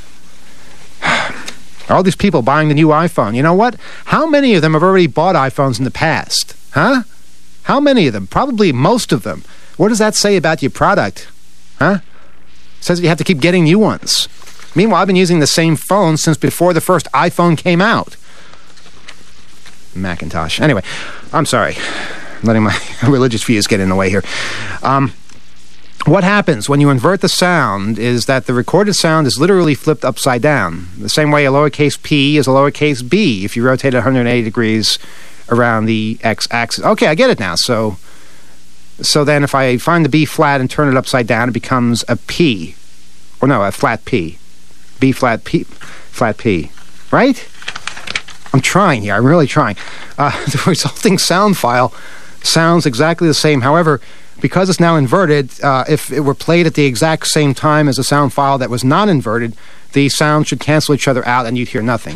All these people buying the new iPhone. You know what? How many of them have already bought iPhones in the past? Huh? How many of them? Probably most of them. What does that say about your product? Huh? It says you have to keep getting new ones. Meanwhile, I've been using the same phone since before the first iPhone came out. Macintosh. Anyway, I'm sorry. I'm letting my religious views get in the way here. What happens when you invert the sound is that the recorded sound is literally flipped upside down. The same way a lowercase p is a lowercase b if you rotate it 180 degrees around the x-axis. Okay, I get it now. So then if I find the B flat and turn it upside down, it becomes a P. Or no, a flat P. B flat P. Flat P. Right? I'm trying here. I'm really trying. The resulting sound file sounds exactly the same. However, because it's now inverted, if it were played at the exact same time as a sound file that was not inverted, the sounds should cancel each other out and you'd hear nothing.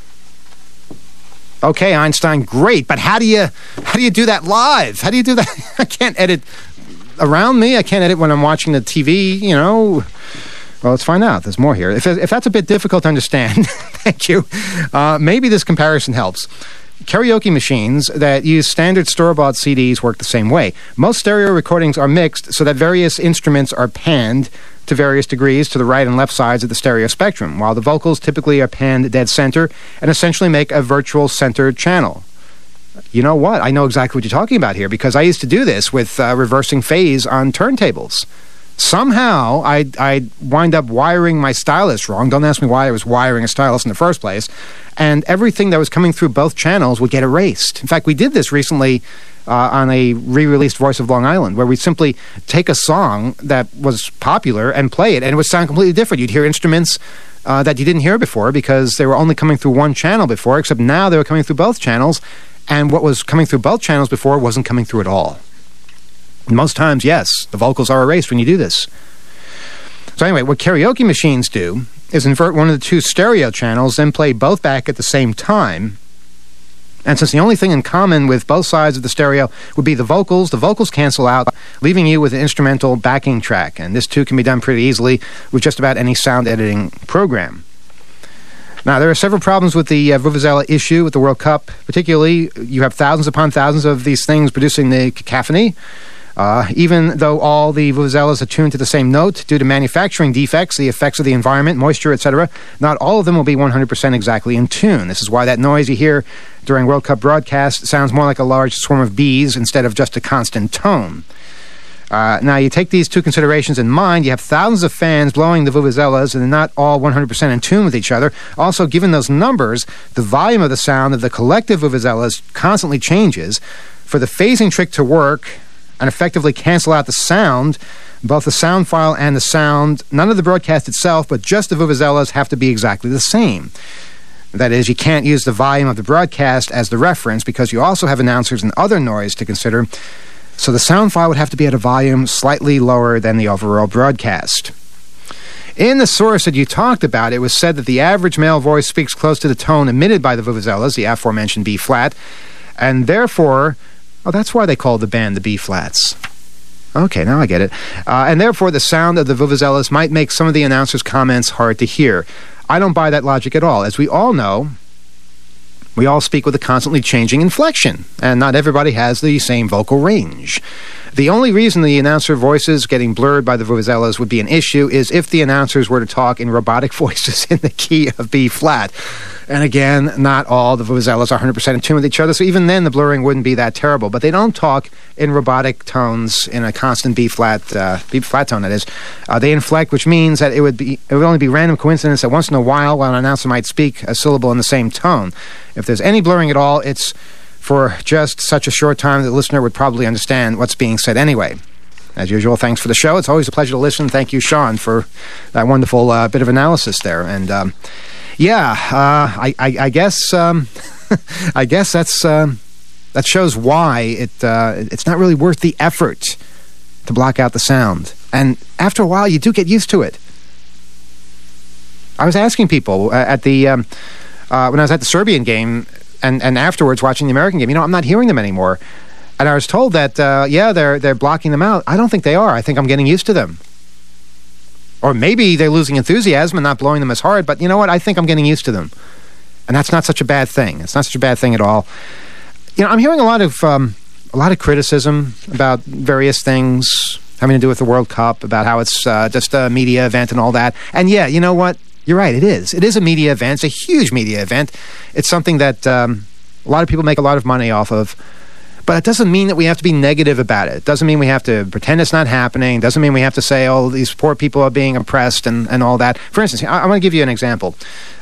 Okay, Einstein, great, but how do you do that live? How do you do that? I can't edit around me. I can't edit when I'm watching the TV, Well, let's find out. There's more here. If that's a bit difficult to understand, thank you. Maybe this comparison helps. Karaoke machines that use standard store-bought CDs work the same way. Most stereo recordings are mixed so that various instruments are panned to various degrees to the right and left sides of the stereo spectrum, while the vocals typically are panned dead center and essentially make a virtual center channel. You know what? I know exactly what you're talking about here because I used to do this with reversing phase on turntables. Somehow, I'd wind up wiring my stylus wrong. Don't ask me why I was wiring a stylus in the first place. And everything that was coming through both channels would get erased. In fact, we did this recently on a re-released Voice of Long Island, where we simply take a song that was popular and play it, and it would sound completely different. You'd hear instruments that you didn't hear before because they were only coming through one channel before, except now they were coming through both channels, and what was coming through both channels before wasn't coming through at all. Most times, yes, the vocals are erased when you do this. So anyway, what karaoke machines do is invert one of the two stereo channels, then play both back at the same time. And since the only thing in common with both sides of the stereo would be the vocals cancel out, leaving you with an instrumental backing track. And this too can be done pretty easily with just about any sound editing program. Now, there are several problems with the Vuvuzela issue with the World Cup. Particularly, you have thousands upon thousands of these things producing the cacophony. Even though all the vuvuzelas are tuned to the same note, due to manufacturing defects, the effects of the environment, moisture, etc., not all of them will be 100% exactly in tune. This is why that noise you hear during World Cup broadcasts sounds more like a large swarm of bees instead of just a constant tone. Now, you take these two considerations in mind. You have thousands of fans blowing the vuvuzelas, and they're not all 100% in tune with each other. Also, given those numbers, the volume of the sound of the collective vuvuzelas constantly changes. For the phasing trick to work and effectively cancel out the sound, both the sound file and the sound, none of the broadcast itself, but just the vuvuzelas have to be exactly the same. That is, you can't use the volume of the broadcast as the reference because you also have announcers and other noise to consider, so the sound file would have to be at a volume slightly lower than the overall broadcast. In the source that you talked about, it was said that the average male voice speaks close to the tone emitted by the vuvuzelas, the aforementioned B-flat, and therefore... Oh, that's why they call the band the B-flats. Okay, now I get it. And therefore, the sound of the vuvuzelas might make some of the announcers' comments hard to hear. I don't buy that logic at all. As we all know, we all speak with a constantly changing inflection, and not everybody has the same vocal range. The only reason the announcer voices getting blurred by the vuvuzelas would be an issue is if the announcers were to talk in robotic voices in the key of B flat. And again, not all the vuvuzelas are 100% in tune with each other, so even then the blurring wouldn't be that terrible. But they don't talk in robotic tones in a constant B flat tone, that is. They inflect, which means that it would only be random coincidence that once in a while an announcer might speak a syllable in the same tone. If there's any blurring at all, it's for just such a short time that the listener would probably understand what's being said anyway. As usual, thanks for the show. It's always a pleasure to listen. Thank you, Sean, for that wonderful bit of analysis there. And I guess I guess that shows why it's not really worth the effort to block out the sound. And after a while, you do get used to it. I was asking people at the when I was at the Serbian game and afterwards watching the American game, I'm not hearing them anymore. And I was told that, they're blocking them out. I don't think they are. I think I'm getting used to them. Or maybe they're losing enthusiasm and not blowing them as hard, but you know what? I think I'm getting used to them. And that's not such a bad thing. It's not such a bad thing at all. I'm hearing a lot of criticism about various things having to do with the World Cup, about how it's just a media event and all that. And yeah, you know what? You're right, it is. It is a media event. It's a huge media event. It's something that a lot of people make a lot of money off of. But it doesn't mean that we have to be negative about it. It doesn't mean we have to pretend it's not happening. It doesn't mean we have to say, oh, these poor people are being oppressed and all that. For instance, I want to give you an example.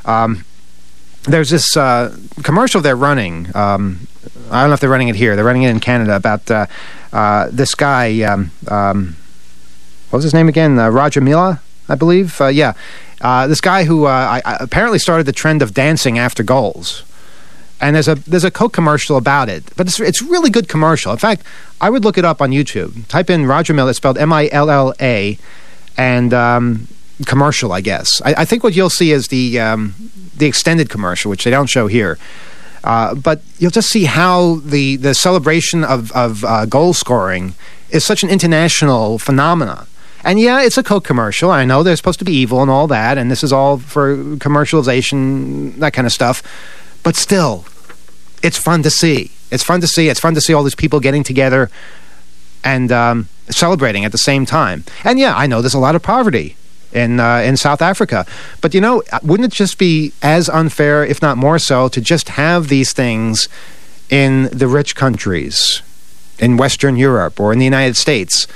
There's this commercial they're running. I don't know if they're running it here. They're running it in Canada about this guy. What was his name again? Roger Milla, I believe. This guy who apparently started the trend of dancing after goals. And there's a Coke commercial about it, but it's really good commercial. In fact, I would look it up on YouTube. Type in Roger Milla, it's spelled M-I-L-L-A, and commercial, I guess. I think what you'll see is the extended commercial, which they don't show here. But you'll just see how the celebration of goal scoring is such an international phenomenon. And yeah, it's a Coke commercial. I know they're supposed to be evil and all that, and this is all for commercialization, that kind of stuff. But still, it's fun to see. It's fun to see. It's fun to see all these people getting together and celebrating at the same time. And yeah, I know there's a lot of poverty in South Africa. But wouldn't it just be as unfair, if not more so, to just have these things in the rich countries, in Western Europe or in the United States?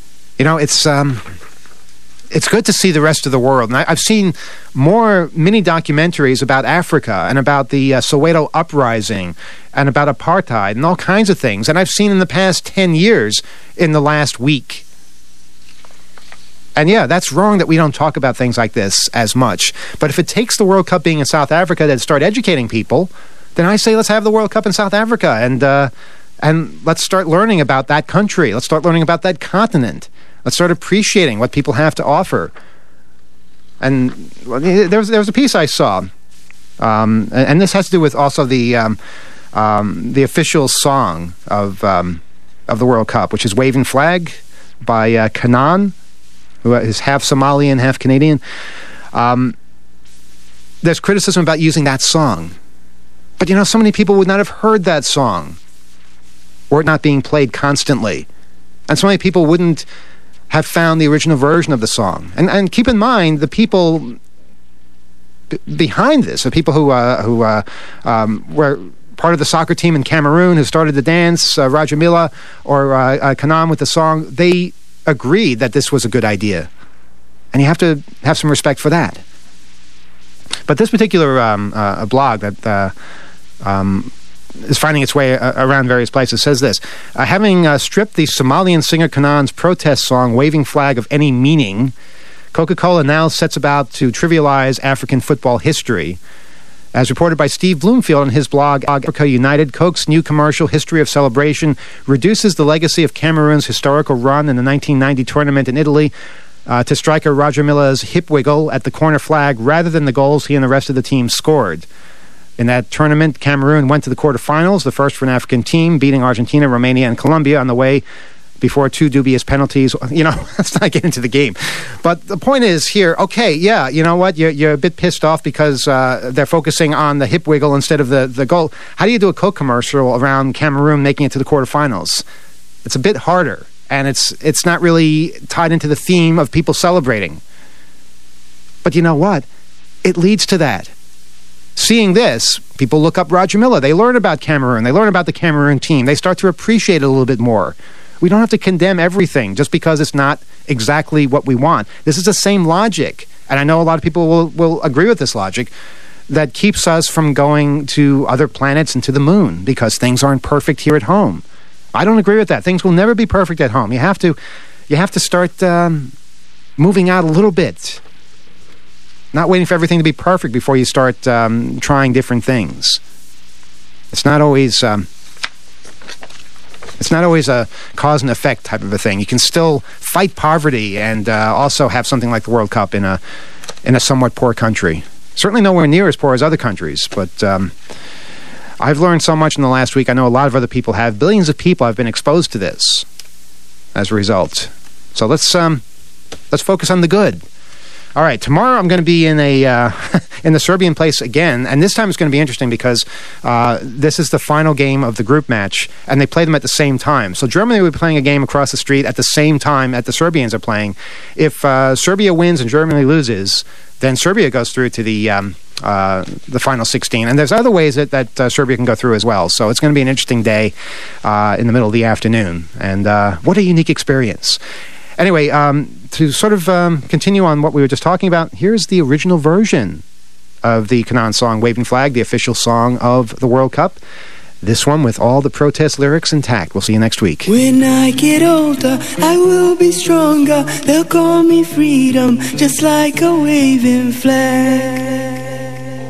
It's good to see the rest of the world. And I've seen more mini documentaries about Africa and about the Soweto uprising and about apartheid and all kinds of things. And I've seen in the past 10 years in the last week. And yeah, that's wrong that we don't talk about things like this as much. But if it takes the World Cup being in South Africa to start educating people, then I say let's have the World Cup in South Africa and let's start learning about that country. Let's start learning about that continent. Let's start appreciating what people have to offer. And there was a piece I saw, and this has to do with also the official song of the World Cup, which is "Waving Flag" by Kanan, who is half Somali and half Canadian. There's criticism about using that song, but so many people would not have heard that song, or it not being played constantly, and so many people wouldn't have found the original version of the song. And keep in mind, the people behind this, the people who were part of the soccer team in Cameroon who started the dance, Roger Milla or Kanan with the song, they agreed that this was a good idea. And you have to have some respect for that. But this particular blog that is finding its way around various places says this: having stripped the Somalian singer Kanan's protest song "Waving Flag" of any meaning, Coca-Cola now sets about to trivialize African football history. As reported by Steve Bloomfield in his blog Africa United, Coke's new commercial "History of Celebration" reduces the legacy of Cameroon's historical run in the 1990 tournament in Italy to striker Roger Milla's hip wiggle at the corner flag rather than the goals he and the rest of the team scored. In that tournament, Cameroon went to the quarterfinals, the first for an African team, beating Argentina, Romania, and Colombia on the way before two dubious penalties. Let's not get into the game. But the point is here, okay, yeah, you know what? You're a bit pissed off because they're focusing on the hip wiggle instead of the goal. How do you do a Coke commercial around Cameroon making it to the quarterfinals? It's a bit harder. and it's not really tied into the theme of people celebrating. But you know what? It leads to that. Seeing this, people look up Roger Milla. They learn about Cameroon. They learn about the Cameroon team. They start to appreciate it a little bit more. We don't have to condemn everything just because it's not exactly what we want. This is the same logic, and I know a lot of people will agree with this logic, that keeps us from going to other planets and to the moon because things aren't perfect here at home. I don't agree with that. Things will never be perfect at home. You have to start moving out a little bit. Not waiting for everything to be perfect before you start trying different things. It's not always a cause and effect type of a thing. You can still fight poverty and also have something like the World Cup in a somewhat poor country. Certainly nowhere near as poor as other countries, but I've learned so much in the last week. I know a lot of other people have. Billions of people have been exposed to this as a result. So let's focus on the good. All right, tomorrow I'm going to be in in the Serbian place again, and this time it's going to be interesting because this is the final game of the group match, and they play them at the same time. So Germany will be playing a game across the street at the same time that the Serbians are playing. If Serbia wins and Germany loses, then Serbia goes through to the final 16, and there's other ways that Serbia can go through as well. So it's going to be an interesting day in the middle of the afternoon, and what a unique experience. Anyway, to sort of continue on what we were just talking about, here's the original version of the Canaan song, Waving Flag, the official song of the World Cup. This one with all the protest lyrics intact. We'll see you next week. When I get older, I will be stronger. They'll call me freedom, just like a waving flag.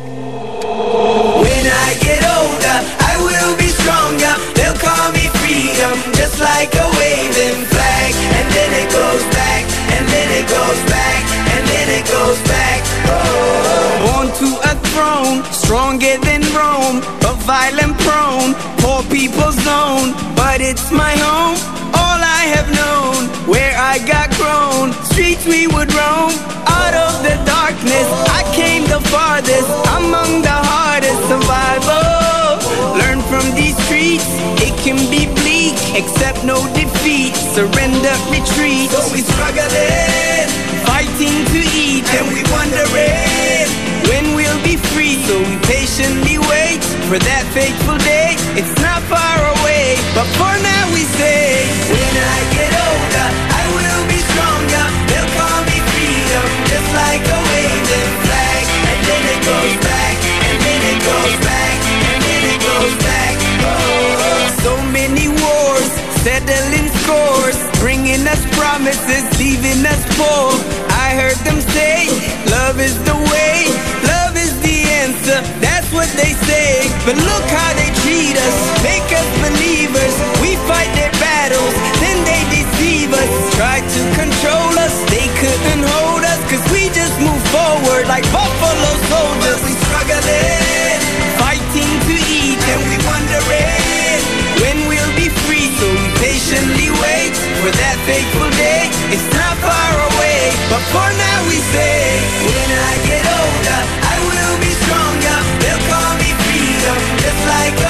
When I get older, I will be stronger. They'll call me freedom, just like a waving flag. And then it goes back, and then it goes back, and then it goes back. Oh. Born to a throne, stronger than Rome, but violent prone, poor people's zone. But it's my home, all I have known, where I got grown. Streets we would roam, out of the darkness I came the farthest, among the hardest survival. Learn from these streets, it can be bleak, accept no defeat, surrender, retreat. So we struggling, fighting to eat, and we wondering when we'll be free. So we patiently wait for that fateful day. It's not far away, but for now we say, when I get older, I will be stronger. They'll call me freedom, just like a waving flag. And then it goes back, and then it goes back, and then it goes back. Oh. So many wars, settling scores, bringing us promises, leaving us poor. I heard them say, love is the way, love is the answer, that's what they say. But look how they treat us, make us believers. We fight their battles, then they deceive us. Try to control us, they couldn't hold us, cause we just move forward like buffalo soldiers. We struggling, fighting to eat, and we wondering when we'll be free. So we patiently wait for that fateful day. It's not far away, but for now we say, when I get older, I will be stronger. They'll call me freedom, just like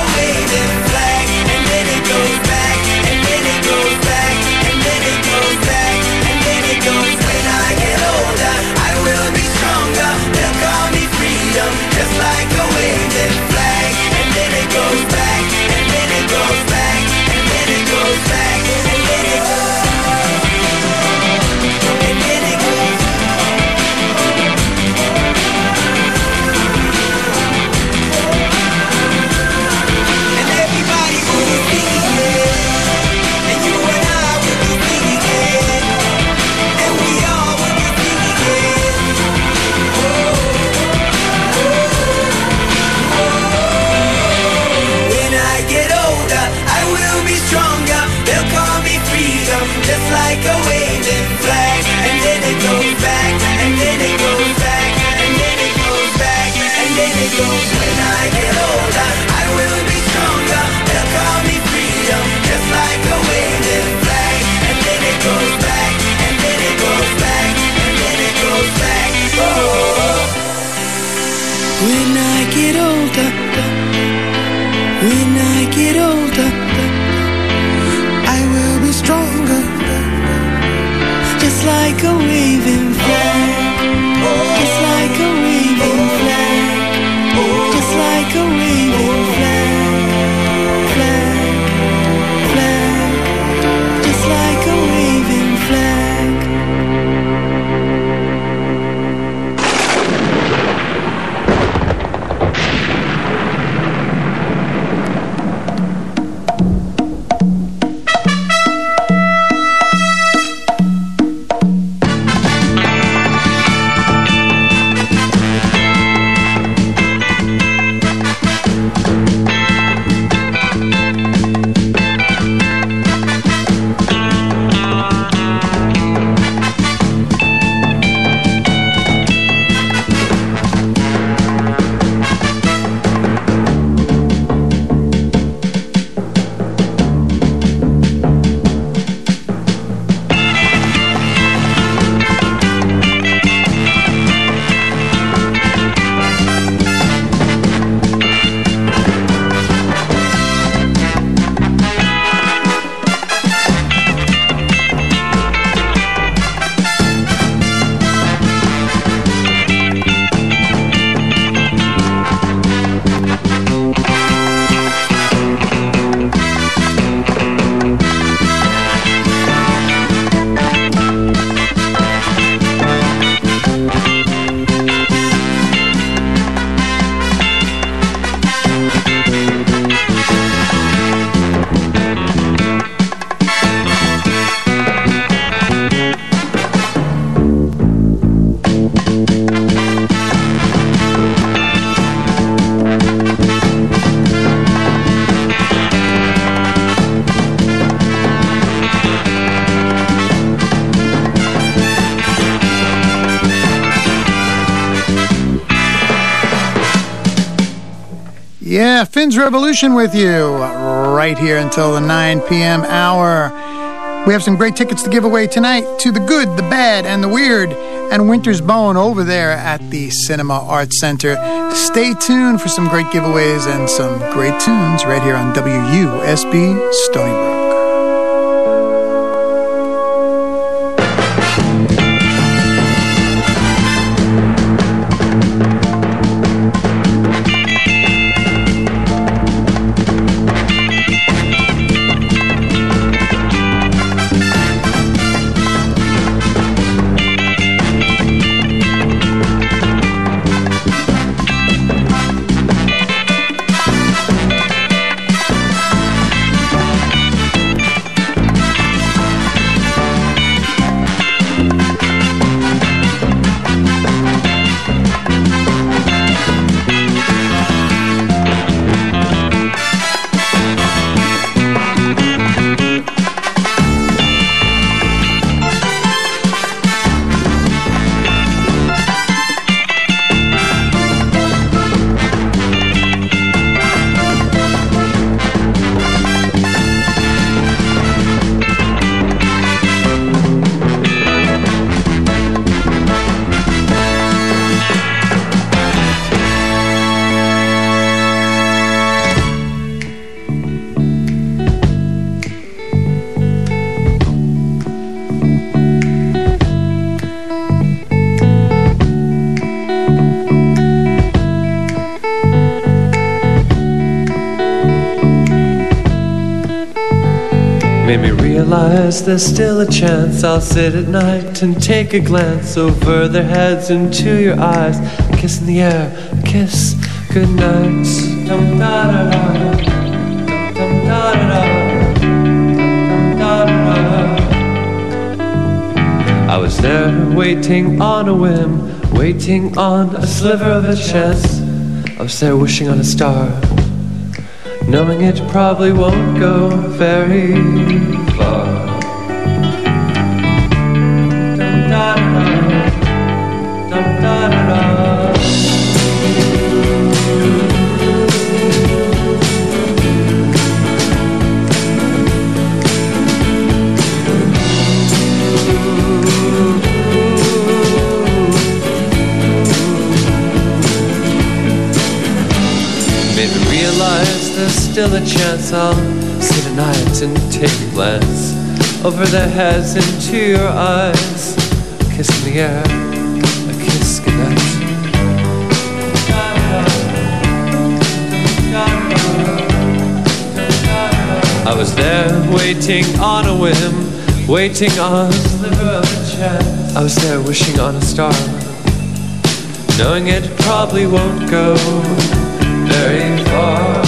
like a waving flag. Just like a waving flag. Just like a waving flag. Flag, flag. Just like a waving flag. Yeah, Finn's Revolution with you right here until the 9 p.m. hour. We have some great tickets to give away tonight to The Good, The Bad, and The Weird and Winter's Bone over there at the Cinema Arts Center. Stay tuned for some great giveaways and some great tunes right here on WUSB Stony Brook. Made me realize there's still a chance I'll sit at night and take a glance over their heads into your eyes. A kiss in the air, a kiss, good night. Dum da da da, dum da da da, dum da da da. I was there waiting on a whim, waiting on a sliver of a chance. I was there wishing on a star, knowing it probably won't go very far. Dum-da-da-da, dum-da-da-da. Made me realize there's still a chance I'll sit at night and take a glance over their heads into your eyes. kiss in the air, a kiss goodnight. I was there waiting on a whim, waiting on a sliver of a chance. I was there wishing on a star, knowing it probably won't go very far.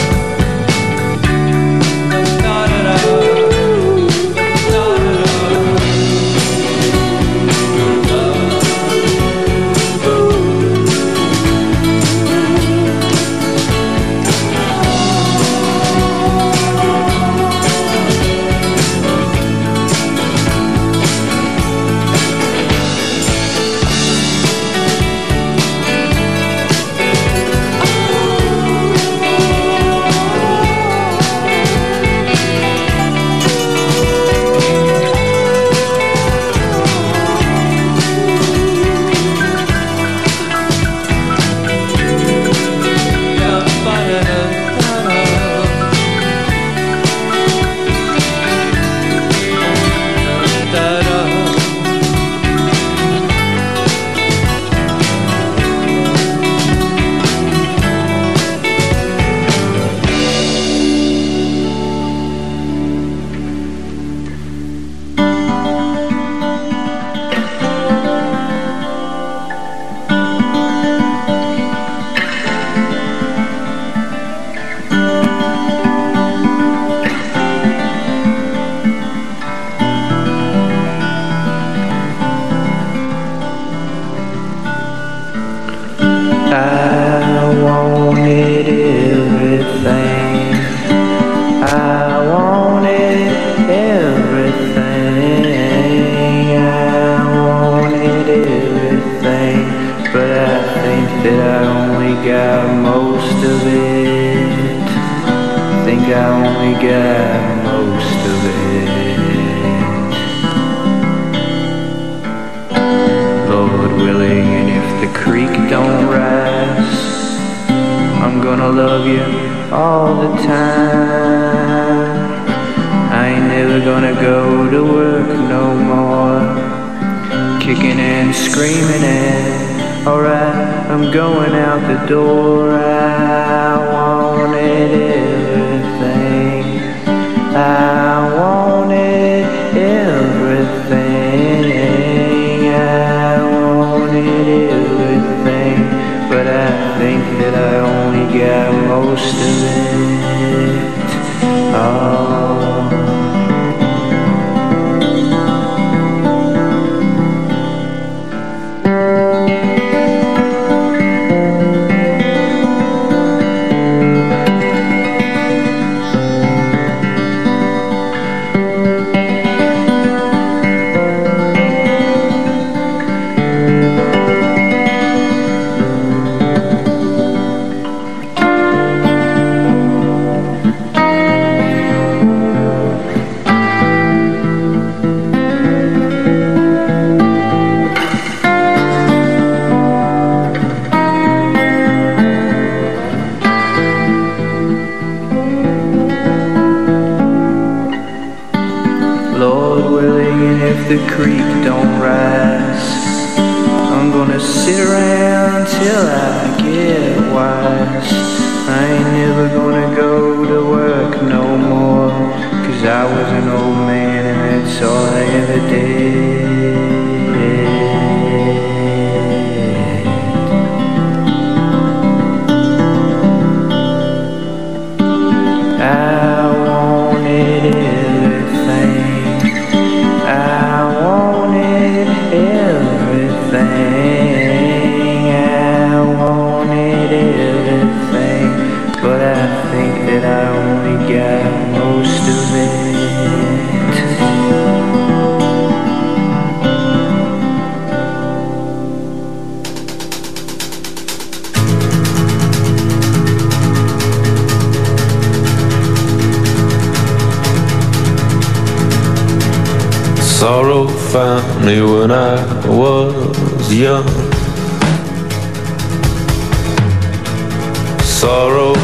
Sorrow found me when I was young. Sorrow